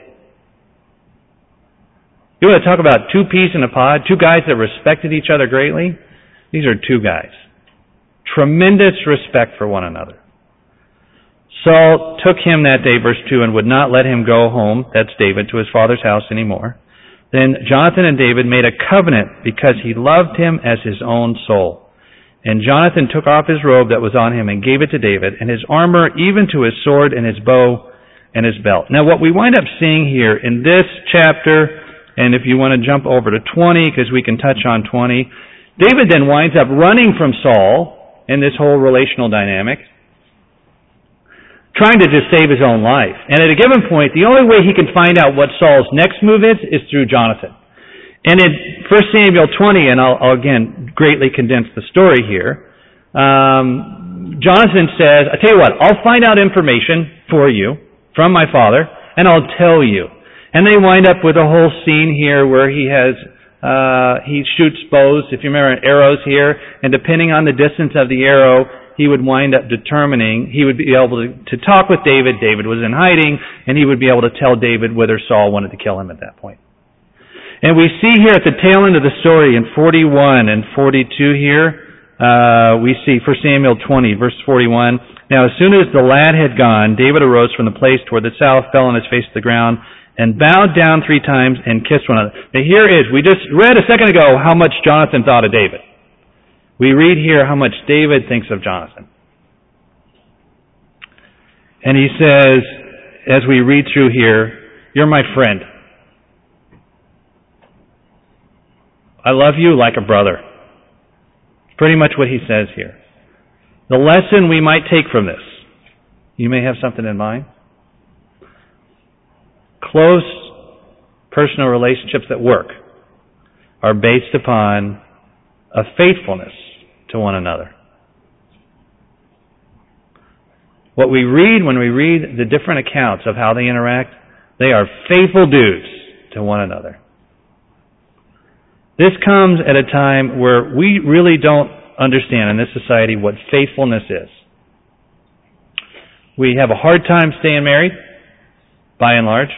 Speaker 1: You want to talk about two peas in a pod? Two guys that respected each other greatly? These are two guys. Tremendous respect for one another. Saul took him that day, verse 2, and would not let him go home, that's David, to his father's house anymore. Then Jonathan and David made a covenant because he loved him as his own soul. And Jonathan took off his robe that was on him and gave it to David, and his armor, even to his sword and his bow and his belt. Now what we wind up seeing here in this chapter, and if you want to jump over to 20, because we can touch on 20, David then winds up running from Saul in this whole relational dynamic, trying to just save his own life. And at a given point, the only way he can find out what Saul's next move is through Jonathan. And in 1 Samuel 20, and I'll again greatly condense the story here, Jonathan says, I tell you what, I'll find out information for you from my father, and I'll tell you. And they wind up with a whole scene here where he shoots bows, if you remember, arrows here, and depending on the distance of the arrow, he would wind up determining, he would be able to talk with David. David was in hiding, and he would be able to tell David whether Saul wanted to kill him at that point. And we see here at the tail end of the story in 41 and 42 here, we see 1 Samuel 20, verse 41. Now, as soon as the lad had gone, David arose from the place toward the south, fell on his face to the ground, and bowed down 3 times and kissed one another. Now, here is, we just read a second ago how much Jonathan thought of David. We read here how much David thinks of Jonathan. And he says, as we read through here, "You're my friend. I love you like a brother." Pretty much what he says here. The lesson we might take from this, you may have something in mind. Close personal relationships at work are based upon a faithfulness to one another. What we read when we read the different accounts of how they interact, they are faithful dudes to one another. This comes at a time where we really don't understand in this society what faithfulness is. We have a hard time staying married, by and large.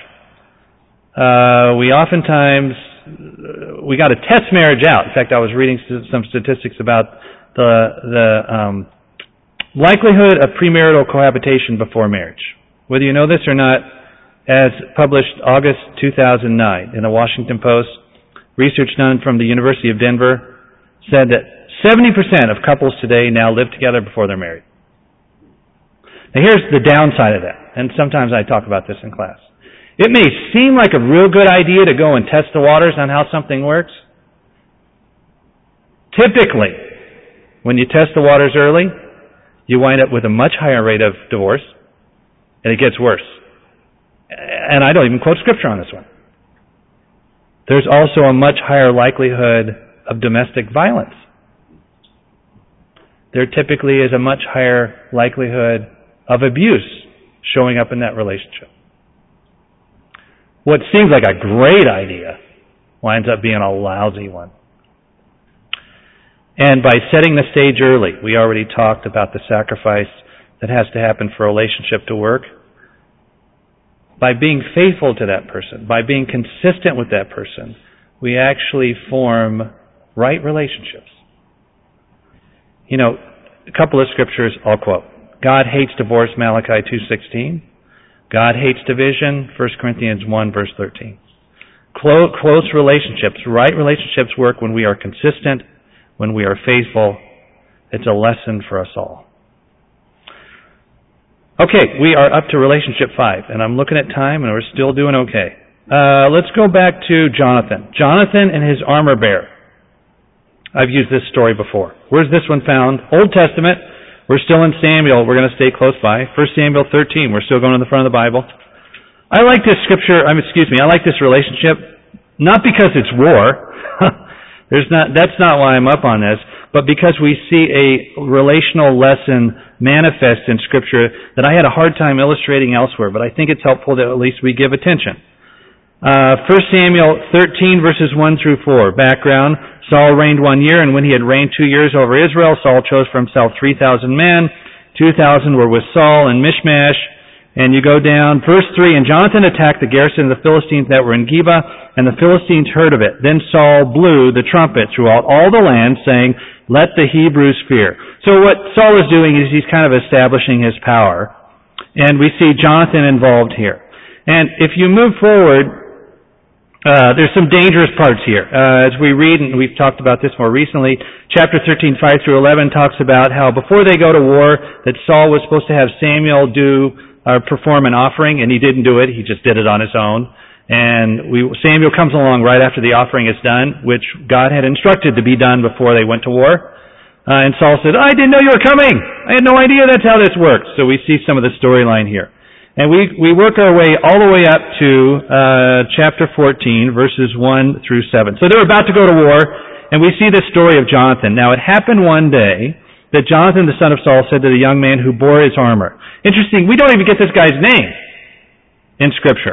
Speaker 1: We got to test marriage out. In fact, I was reading some statistics about the likelihood of premarital cohabitation before marriage. Whether you know this or not, as published August 2009 in the Washington Post, research done from the University of Denver said that 70% of couples today now live together before they're married. Now here's the downside of that, and sometimes I talk about this in class. It may seem like a real good idea to go and test the waters on how something works. Typically, when you test the waters early, you wind up with a much higher rate of divorce, and it gets worse. And I don't even quote scripture on this one. There's also a much higher likelihood of domestic violence. There typically is a much higher likelihood of abuse showing up in that relationship. What seems like a great idea winds up being a lousy one. And by setting the stage early, we already talked about the sacrifice that has to happen for a relationship to work. By being faithful to that person, by being consistent with that person, we actually form right relationships. You know, a couple of scriptures I'll quote. God hates divorce, Malachi 2:16. God hates division, 1 Corinthians 1, verse 13. Close relationships, right relationships work when we are consistent, when we are faithful. It's a lesson for us all. Okay, we are up to relationship 5, and I'm looking at time, and we're still doing okay. Let's go back to Jonathan. Jonathan and his armor bearer. I've used this story before. Where's this one found? Old Testament. We're still in Samuel. We're going to stay close by. 1 Samuel 13. We're still going to the front of the Bible. I like this scripture, I like this relationship, not because it's war. That's not why I'm up on this, but because we see a relational lesson manifest in Scripture that I had a hard time illustrating elsewhere, but I think it's helpful that at least we give attention. 1 Samuel 13, verses 1 through 4. Background, Saul reigned 1 year, and when he had reigned 2 years over Israel, Saul chose for himself 3,000 men. 2,000 were with Saul in Michmash. And you go down, verse 3, and Jonathan attacked the garrison of the Philistines that were in Geba, and the Philistines heard of it. Then Saul blew the trumpet throughout all the land, saying, "Let the Hebrews fear." So what Saul is doing is he's kind of establishing his power. And we see Jonathan involved here. And if you move forward, there's some dangerous parts here. As we read, and we've talked about this more recently, chapter 13, 5 through 11 talks about how before they go to war, that Saul was supposed to have Samuel perform an offering, and he didn't do it. He just did it on his own. And Samuel comes along right after the offering is done, which God had instructed to be done before they went to war. And Saul said, "I didn't know you were coming. I had no idea that's how this works." So we see some of the storyline here. And we work our way all the way up to chapter 14, verses 1 through 7. So they're about to go to war, and we see the story of Jonathan. Now it happened one day that Jonathan, the son of Saul, said to the young man who bore his armor. Interesting, we don't even get this guy's name in Scripture.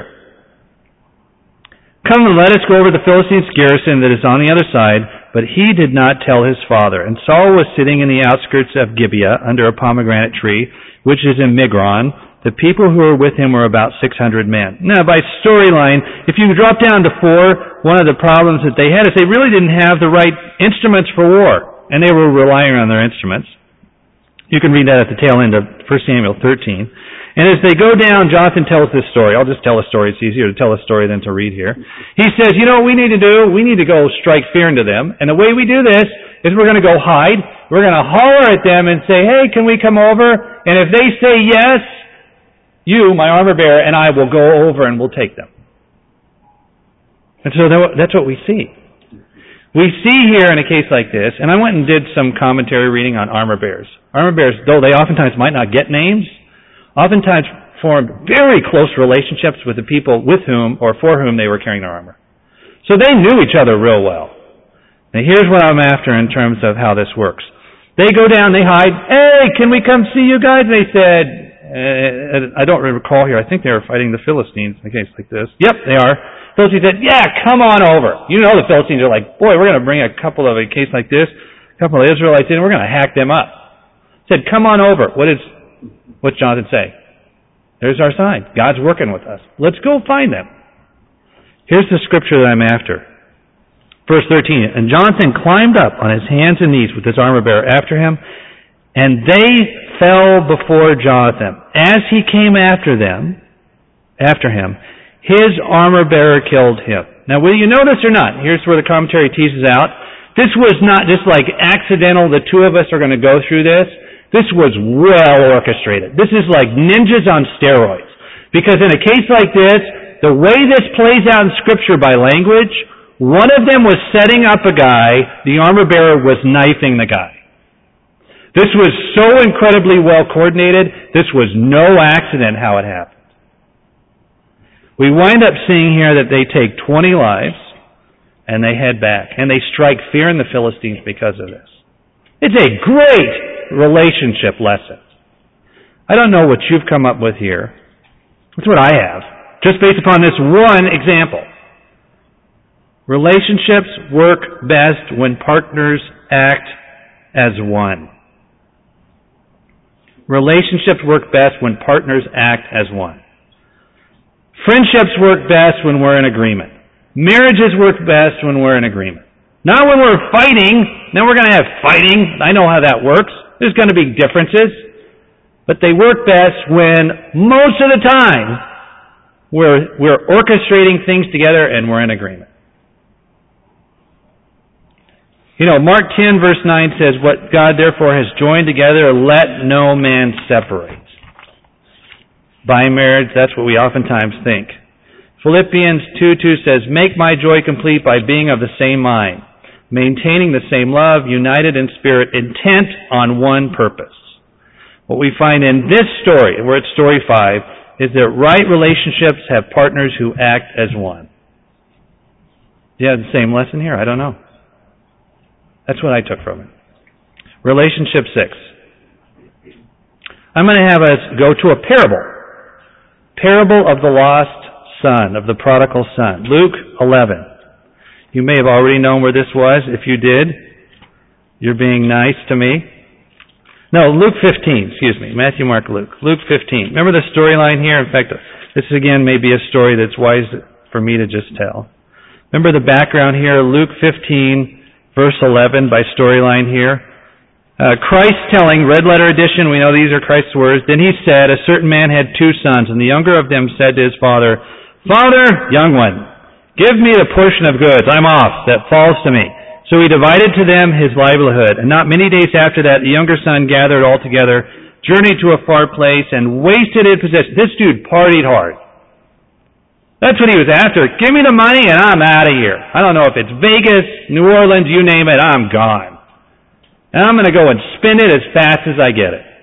Speaker 1: "Come and let us go over the Philistines' garrison that is on the other side." But he did not tell his father. And Saul was sitting in the outskirts of Gibeah under a pomegranate tree, which is in Migron. The people who were with him were about 600 men. Now, by storyline, if you drop down to 4, one of the problems that they had is they really didn't have the right instruments for war. and they were relying on their instruments. You can read that at the tail end of 1 Samuel 13. And as they go down, Jonathan tells this story. I'll just tell a story. It's easier to tell a story than to read here. He says, you know what we need to do? We need to go strike fear into them. And the way we do this is we're going to go hide. We're going to holler at them and say, hey, can we come over? And if they say yes, you, my armor bearer, and I will go over and we'll take them. And so that's what we see. We see here in a case like this, and I went and did some commentary reading on armor bearers. Armor bearers, though they oftentimes might not get names, oftentimes formed very close relationships with the people with whom or for whom they were carrying their armor. So they knew each other real well. Now here's what I'm after in terms of how this works. They go down, they hide. Hey, can we come see you guys? They said, I don't recall here, I think they were fighting the Philistines in a case like this. Yep, they are. Philistines said, yeah, come on over. You know the Philistines are like, boy, we're going to bring a couple of a case like this, a couple of Israelites in, we're going to hack them up. Said, come on over. What's Jonathan say? There's our sign. God's working with us. Let's go find them. Here's the scripture that I'm after. Verse 13, and Jonathan climbed up on his hands and knees with his armor bearer after him, and they fell before Jonathan. As he came after him, his armor bearer killed him. Now, will you notice or not? Here's where the commentary teases out. This was not just like accidental, the two of us are going to go through this. This was well orchestrated. This is like ninjas on steroids. Because in a case like this, the way this plays out in Scripture by language, one of them was setting up a guy, the armor bearer was knifing the guy. This was so incredibly well coordinated, this was no accident how it happened. We wind up seeing here that they take 20 lives, and they head back, and they strike fear in the Philistines because of this. It's a great relationship lesson. I don't know what you've come up with here. That's what I have, just based upon this one example. Relationships work best when partners act as one. Relationships work best when partners act as one. Friendships work best when we're in agreement. Marriages work best when we're in agreement. Not when we're fighting. Then we're going to have fighting. I know how that works. There's going to be differences. But they work best when most of the time we're orchestrating things together and we're in agreement. You know, Mark 10 verse 9 says, what God therefore has joined together, let no man separate. By marriage, that's what we oftentimes think. Philippians 2:2 says, make my joy complete by being of the same mind, maintaining the same love, united in spirit, intent on one purpose. What we find in this story, we're at story 5, is that right relationships have partners who act as one. Do you have the same lesson here? I don't know. That's what I took from it. Relationship 6. I'm going to have us go to a parable. Parable of the lost son, of the prodigal son. Luke 11. You may have already known where this was. If you did, you're being nice to me. No, Luke 15, Matthew, Mark, Luke. Luke 15. Remember the storyline here? In fact, this again may be a story that's wise for me to just tell. Remember the background here, Luke 15, verse 11, by storyline here. Christ telling, red letter edition, we know these are Christ's words. Then he said, a certain man had 2 sons, and the younger of them said to his father, Father, young one, give me the portion of goods, I'm off, that falls to me. So he divided to them his livelihood. And not many days after that, the younger son gathered all together, journeyed to a far place, and wasted his possessions. This dude partied hard. That's what he was after. Give me the money and I'm out of here. I don't know if it's Vegas, New Orleans, you name it, I'm gone. And I'm going to go and spend it as fast as I get it.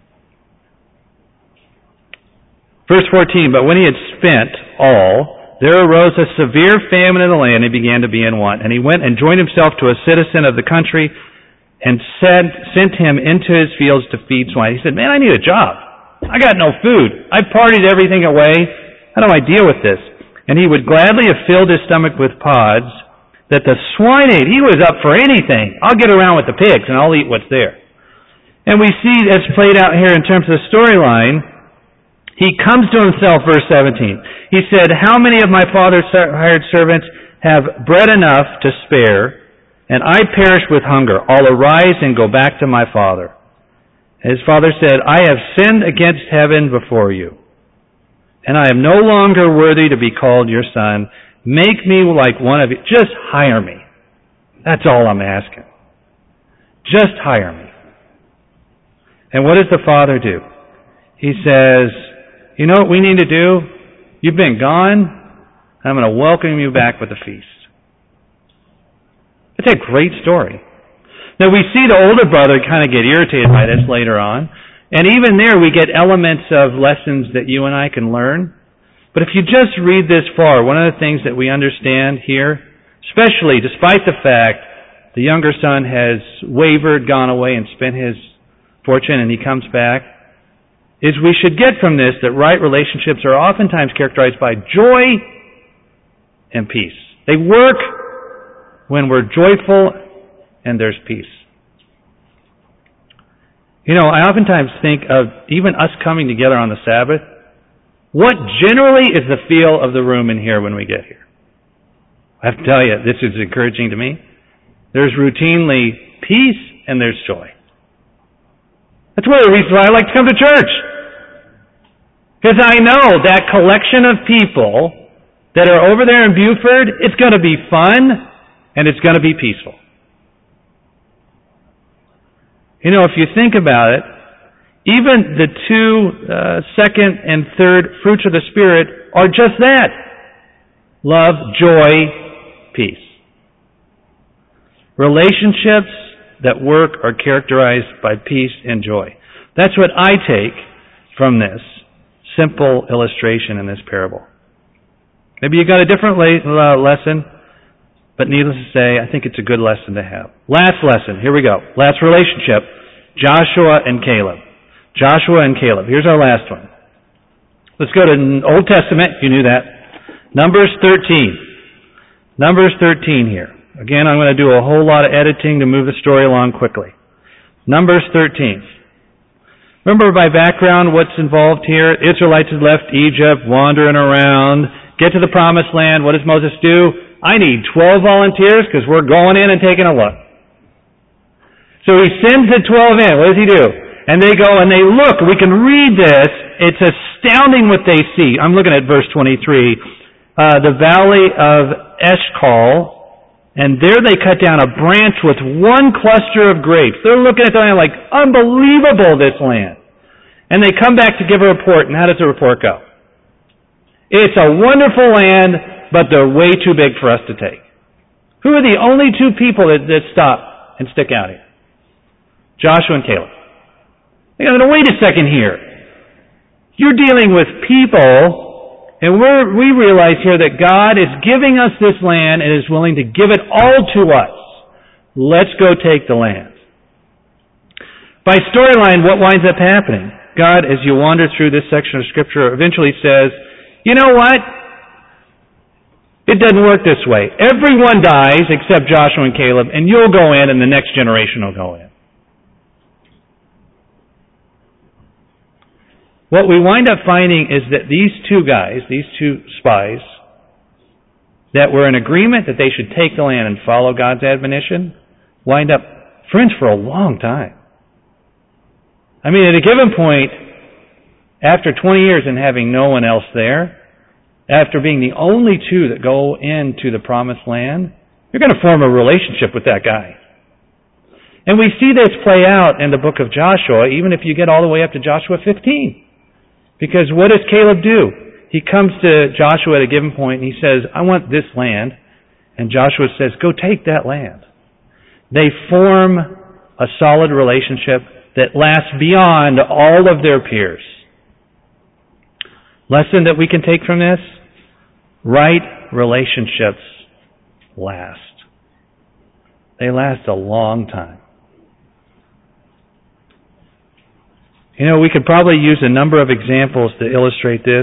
Speaker 1: Verse 14, but when he had spent all, there arose a severe famine in the land, and he began to be in want. And he went and joined himself to a citizen of the country and sent him into his fields to feed swine. He said, man, I need a job. I got no food. I partied everything away. How do I deal with this? And he would gladly have filled his stomach with pods that the swine ate. He was up for anything. I'll get around with the pigs and I'll eat what's there. And we see as played out here in terms of the storyline, he comes to himself, verse 17. He said, how many of my father's hired servants have bread enough to spare, and I perish with hunger. I'll arise and go back to my father." His father said, "I have sinned against heaven before you, and I am no longer worthy to be called your son. Make me like one of you. Just hire me. That's all I'm asking. Just hire me." And what does the father do? He says, "You know what we need to do? You've been gone. I'm going to welcome you back with a feast." It's a great story. Now we see the older brother kind of get irritated by this later on. And even there we get elements of lessons that you and I can learn. But if you just read this far, one of the things that we understand here, especially despite the fact the younger son has wavered, gone away, and spent his fortune, and he comes back, is we should get from this that right relationships are oftentimes characterized by joy and peace. They work when we're joyful and there's peace. You know, I oftentimes think of even us coming together on the Sabbath. What generally is the feel of the room in here when we get here? I have to tell you, this is encouraging to me. There's routinely peace and there's joy. That's one of the reasons why I like to come to church. Because I know that collection of people that are over there in Buford, it's going to be fun and it's going to be peaceful. You know, if you think about it, even the two second and third fruits of the Spirit are just that. Love, joy, peace. Relationships that work are characterized by peace and joy. That's what I take from this simple illustration in this parable. Maybe you got a different lesson, but needless to say, I think it's a good lesson to have. Last lesson, here we go. Last relationship, Joshua and Caleb. Joshua and Caleb. Here's our last one. Let's go to the Old Testament. You knew that. Numbers 13. Numbers 13 here. Again, I'm going to do a whole lot of editing to move the story along quickly. Numbers 13. Remember by background what's involved here? Israelites had left Egypt, wandering around, get to the promised land. What does Moses do? I need 12 volunteers because we're going in and taking a look. So he sends the 12 in. What does he do? And they go and they look. We can read this. It's astounding what they see. I'm looking at verse 23. The valley of Eshcol. And there they cut down a branch with one cluster of grapes. They're looking at the land like, unbelievable, this land. And they come back to give a report. And how does the report go? It's a wonderful land, but they're way too big for us to take. Who are the only two people that stop and stick out here? Joshua and Caleb. They go, wait a second here. You're dealing with people. And we realize here that God is giving us this land and is willing to give it all to us. Let's go take the land. By storyline, what winds up happening? God, as you wander through this section of Scripture, eventually says, you know what? It doesn't work this way. Everyone dies except Joshua and Caleb, and you'll go in and the next generation will go in. What we wind up finding is that these two guys, these two spies, that were in agreement that they should take the land and follow God's admonition, wind up friends for a long time. I mean, at a given point, after 20 years and having no one else there, after being the only two that go into the promised land, you're going to form a relationship with that guy. And we see this play out in the book of Joshua, even if you get all the way up to Joshua 15. Because what does Caleb do? He comes to Joshua at a given point and he says, I want this land. And Joshua says, go take that land. They form a solid relationship that lasts beyond all of their peers. Lesson that we can take from this? Right relationships last. They last a long time. You know, we could probably use a number of examples to illustrate this.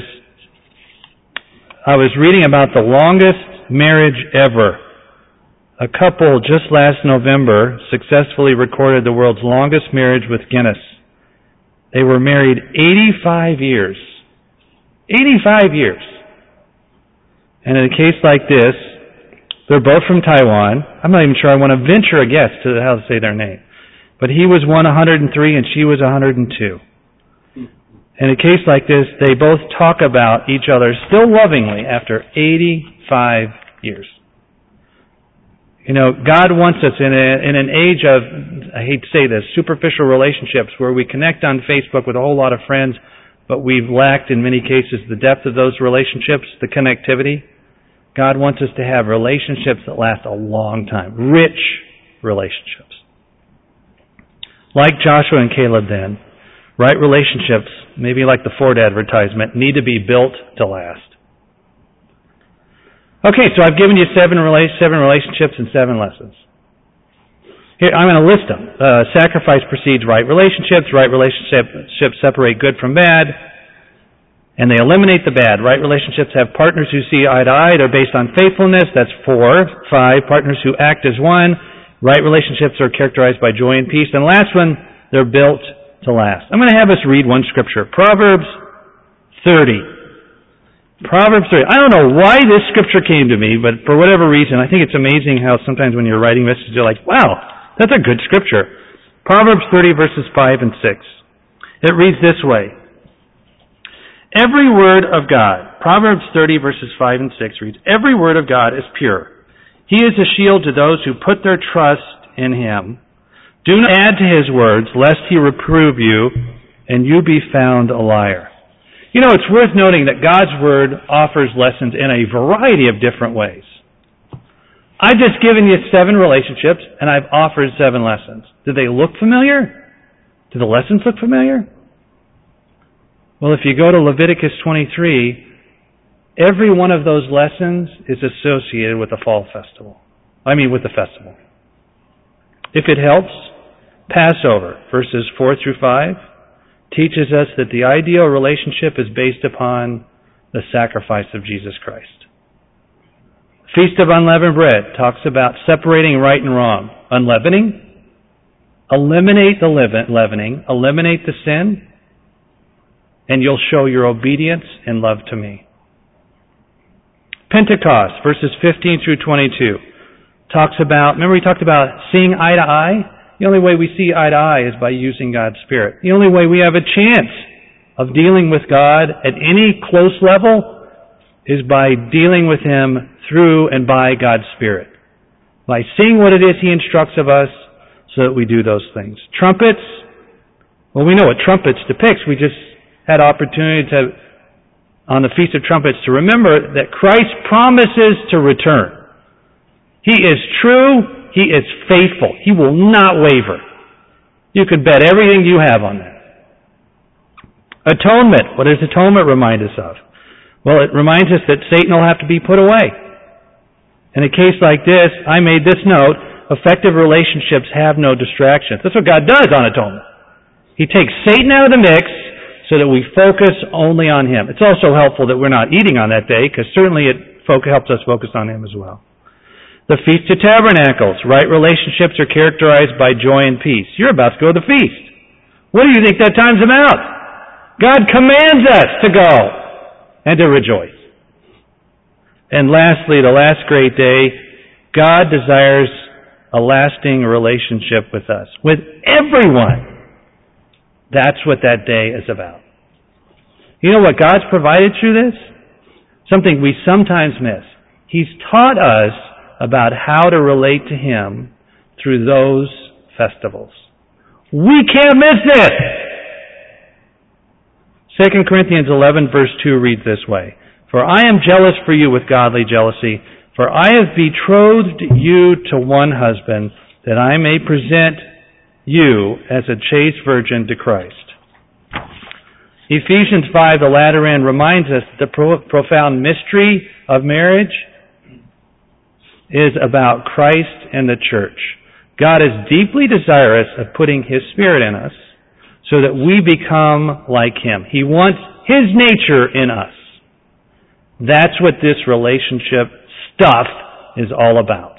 Speaker 1: I was reading about the longest marriage ever. A couple just last November successfully recorded the world's longest marriage with Guinness. They were married 85 years. 85 years. And in a case like this, They're both from Taiwan. I'm not even sure I want to venture a guess to how to say their name. But he was 103 and she was 102. In a case like this, they both talk about each other still lovingly after 85 years. You know, God wants us in an age of, I hate to say this, superficial relationships where we connect on Facebook with a whole lot of friends, but we've lacked in many cases the depth of those relationships, the connectivity. God wants us to have relationships that last a long time, rich relationships. Like Joshua and Caleb then, right relationships, maybe like the Ford advertisement, need to be built to last. Okay, so I've given you seven relationships and 7 lessons. Here, I'm going to list them. Sacrifice precedes right relationships. Right relationships separate good from bad, and they eliminate the bad. Right relationships have partners who see eye to eye. They're based on faithfulness. That's 4. 5, partners who act as one. Right relationships are characterized by joy and peace. And last one, they're built to last. I'm going to have us read one scripture. Proverbs 30. Proverbs 30. I don't know why this scripture came to me, but for whatever reason, I think it's amazing how sometimes when you're writing messages, you're like, wow, that's a good scripture. Proverbs 30 verses 5 and 6. It reads this way. Every word of God, Proverbs 30 verses 5 and 6 reads, every word of God is pure. He is a shield to those who put their trust in Him. Do not add to His words, lest He reprove you, and you be found a liar. You know, it's worth noting that God's Word offers lessons in a variety of different ways. I've just given you 7 relationships, and I've offered 7 lessons. Do they look familiar? Do the lessons look familiar? Well, if you go to Leviticus 23, every one of those lessons is associated with the festival. If it helps, Passover, verses 4 through 5, teaches us that the ideal relationship is based upon the sacrifice of Jesus Christ. Feast of Unleavened Bread talks about separating right and wrong. Unleavening, eliminate the leavening, eliminate the sin, and you'll show your obedience and love to me. Pentecost, verses 15 through 22, talks about, remember we talked about seeing eye to eye? The only way we see eye to eye is by using God's Spirit. The only way we have a chance of dealing with God at any close level is by dealing with Him through and by God's Spirit. By seeing what it is He instructs of us so that we do those things. Trumpets, well, we know what trumpets depicts. We just had opportunity on the Feast of Trumpets to remember that Christ promises to return. He is true. He is faithful. He will not waver. You could bet everything you have on that. Atonement. What does atonement remind us of? Well, it reminds us that Satan will have to be put away. In a case like this, I made this note, effective relationships have no distractions. That's what God does on atonement. He takes Satan out of the mix so that we focus only on Him. It's also helpful that we're not eating on that day, because certainly it helps us focus on Him as well. The Feast of Tabernacles. Right relationships are characterized by joy and peace. You're about to go to the feast. What do you think that time's about? God commands us to go and to rejoice. And lastly, the last great day, God desires a lasting relationship with us, with everyone. That's what that day is about. You know what God's provided through this? Something we sometimes miss. He's taught us about how to relate to Him through those festivals. We can't miss this! 2 Corinthians 11 verse 2 reads this way, For I am jealous for you with godly jealousy, for I have betrothed you to one husband, that I may present you as a chaste virgin to Christ. Ephesians 5, the latter end, reminds us that the profound mystery of marriage is about Christ and the church. God is deeply desirous of putting His Spirit in us so that we become like Him. He wants His nature in us. That's what this relationship stuff is all about.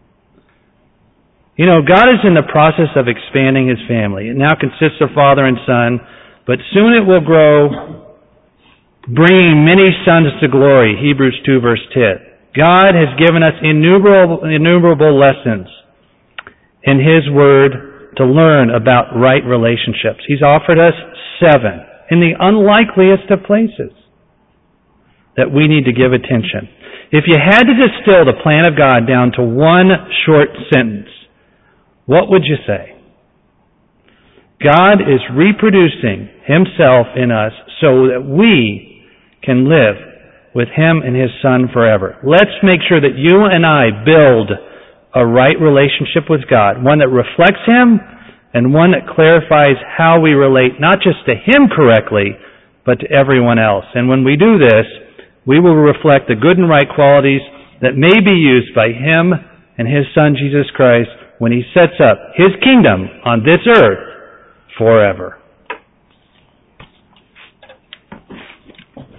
Speaker 1: You know, God is in the process of expanding His family. It now consists of father and son, but soon it will grow, bringing many sons to glory, Hebrews 2 verse 10. God has given us innumerable lessons in His Word to learn about right relationships. He's offered us 7 in the unlikeliest of places that we need to give attention. If you had to distill the plan of God down to one short sentence, what would you say? God is reproducing Himself in us so that we can live with Him and His Son forever. Let's make sure that you and I build a right relationship with God, one that reflects Him and one that clarifies how we relate not just to Him correctly, but to everyone else. And when we do this, we will reflect the good and right qualities that may be used by Him and His Son Jesus Christ when He sets up His kingdom on this earth forever.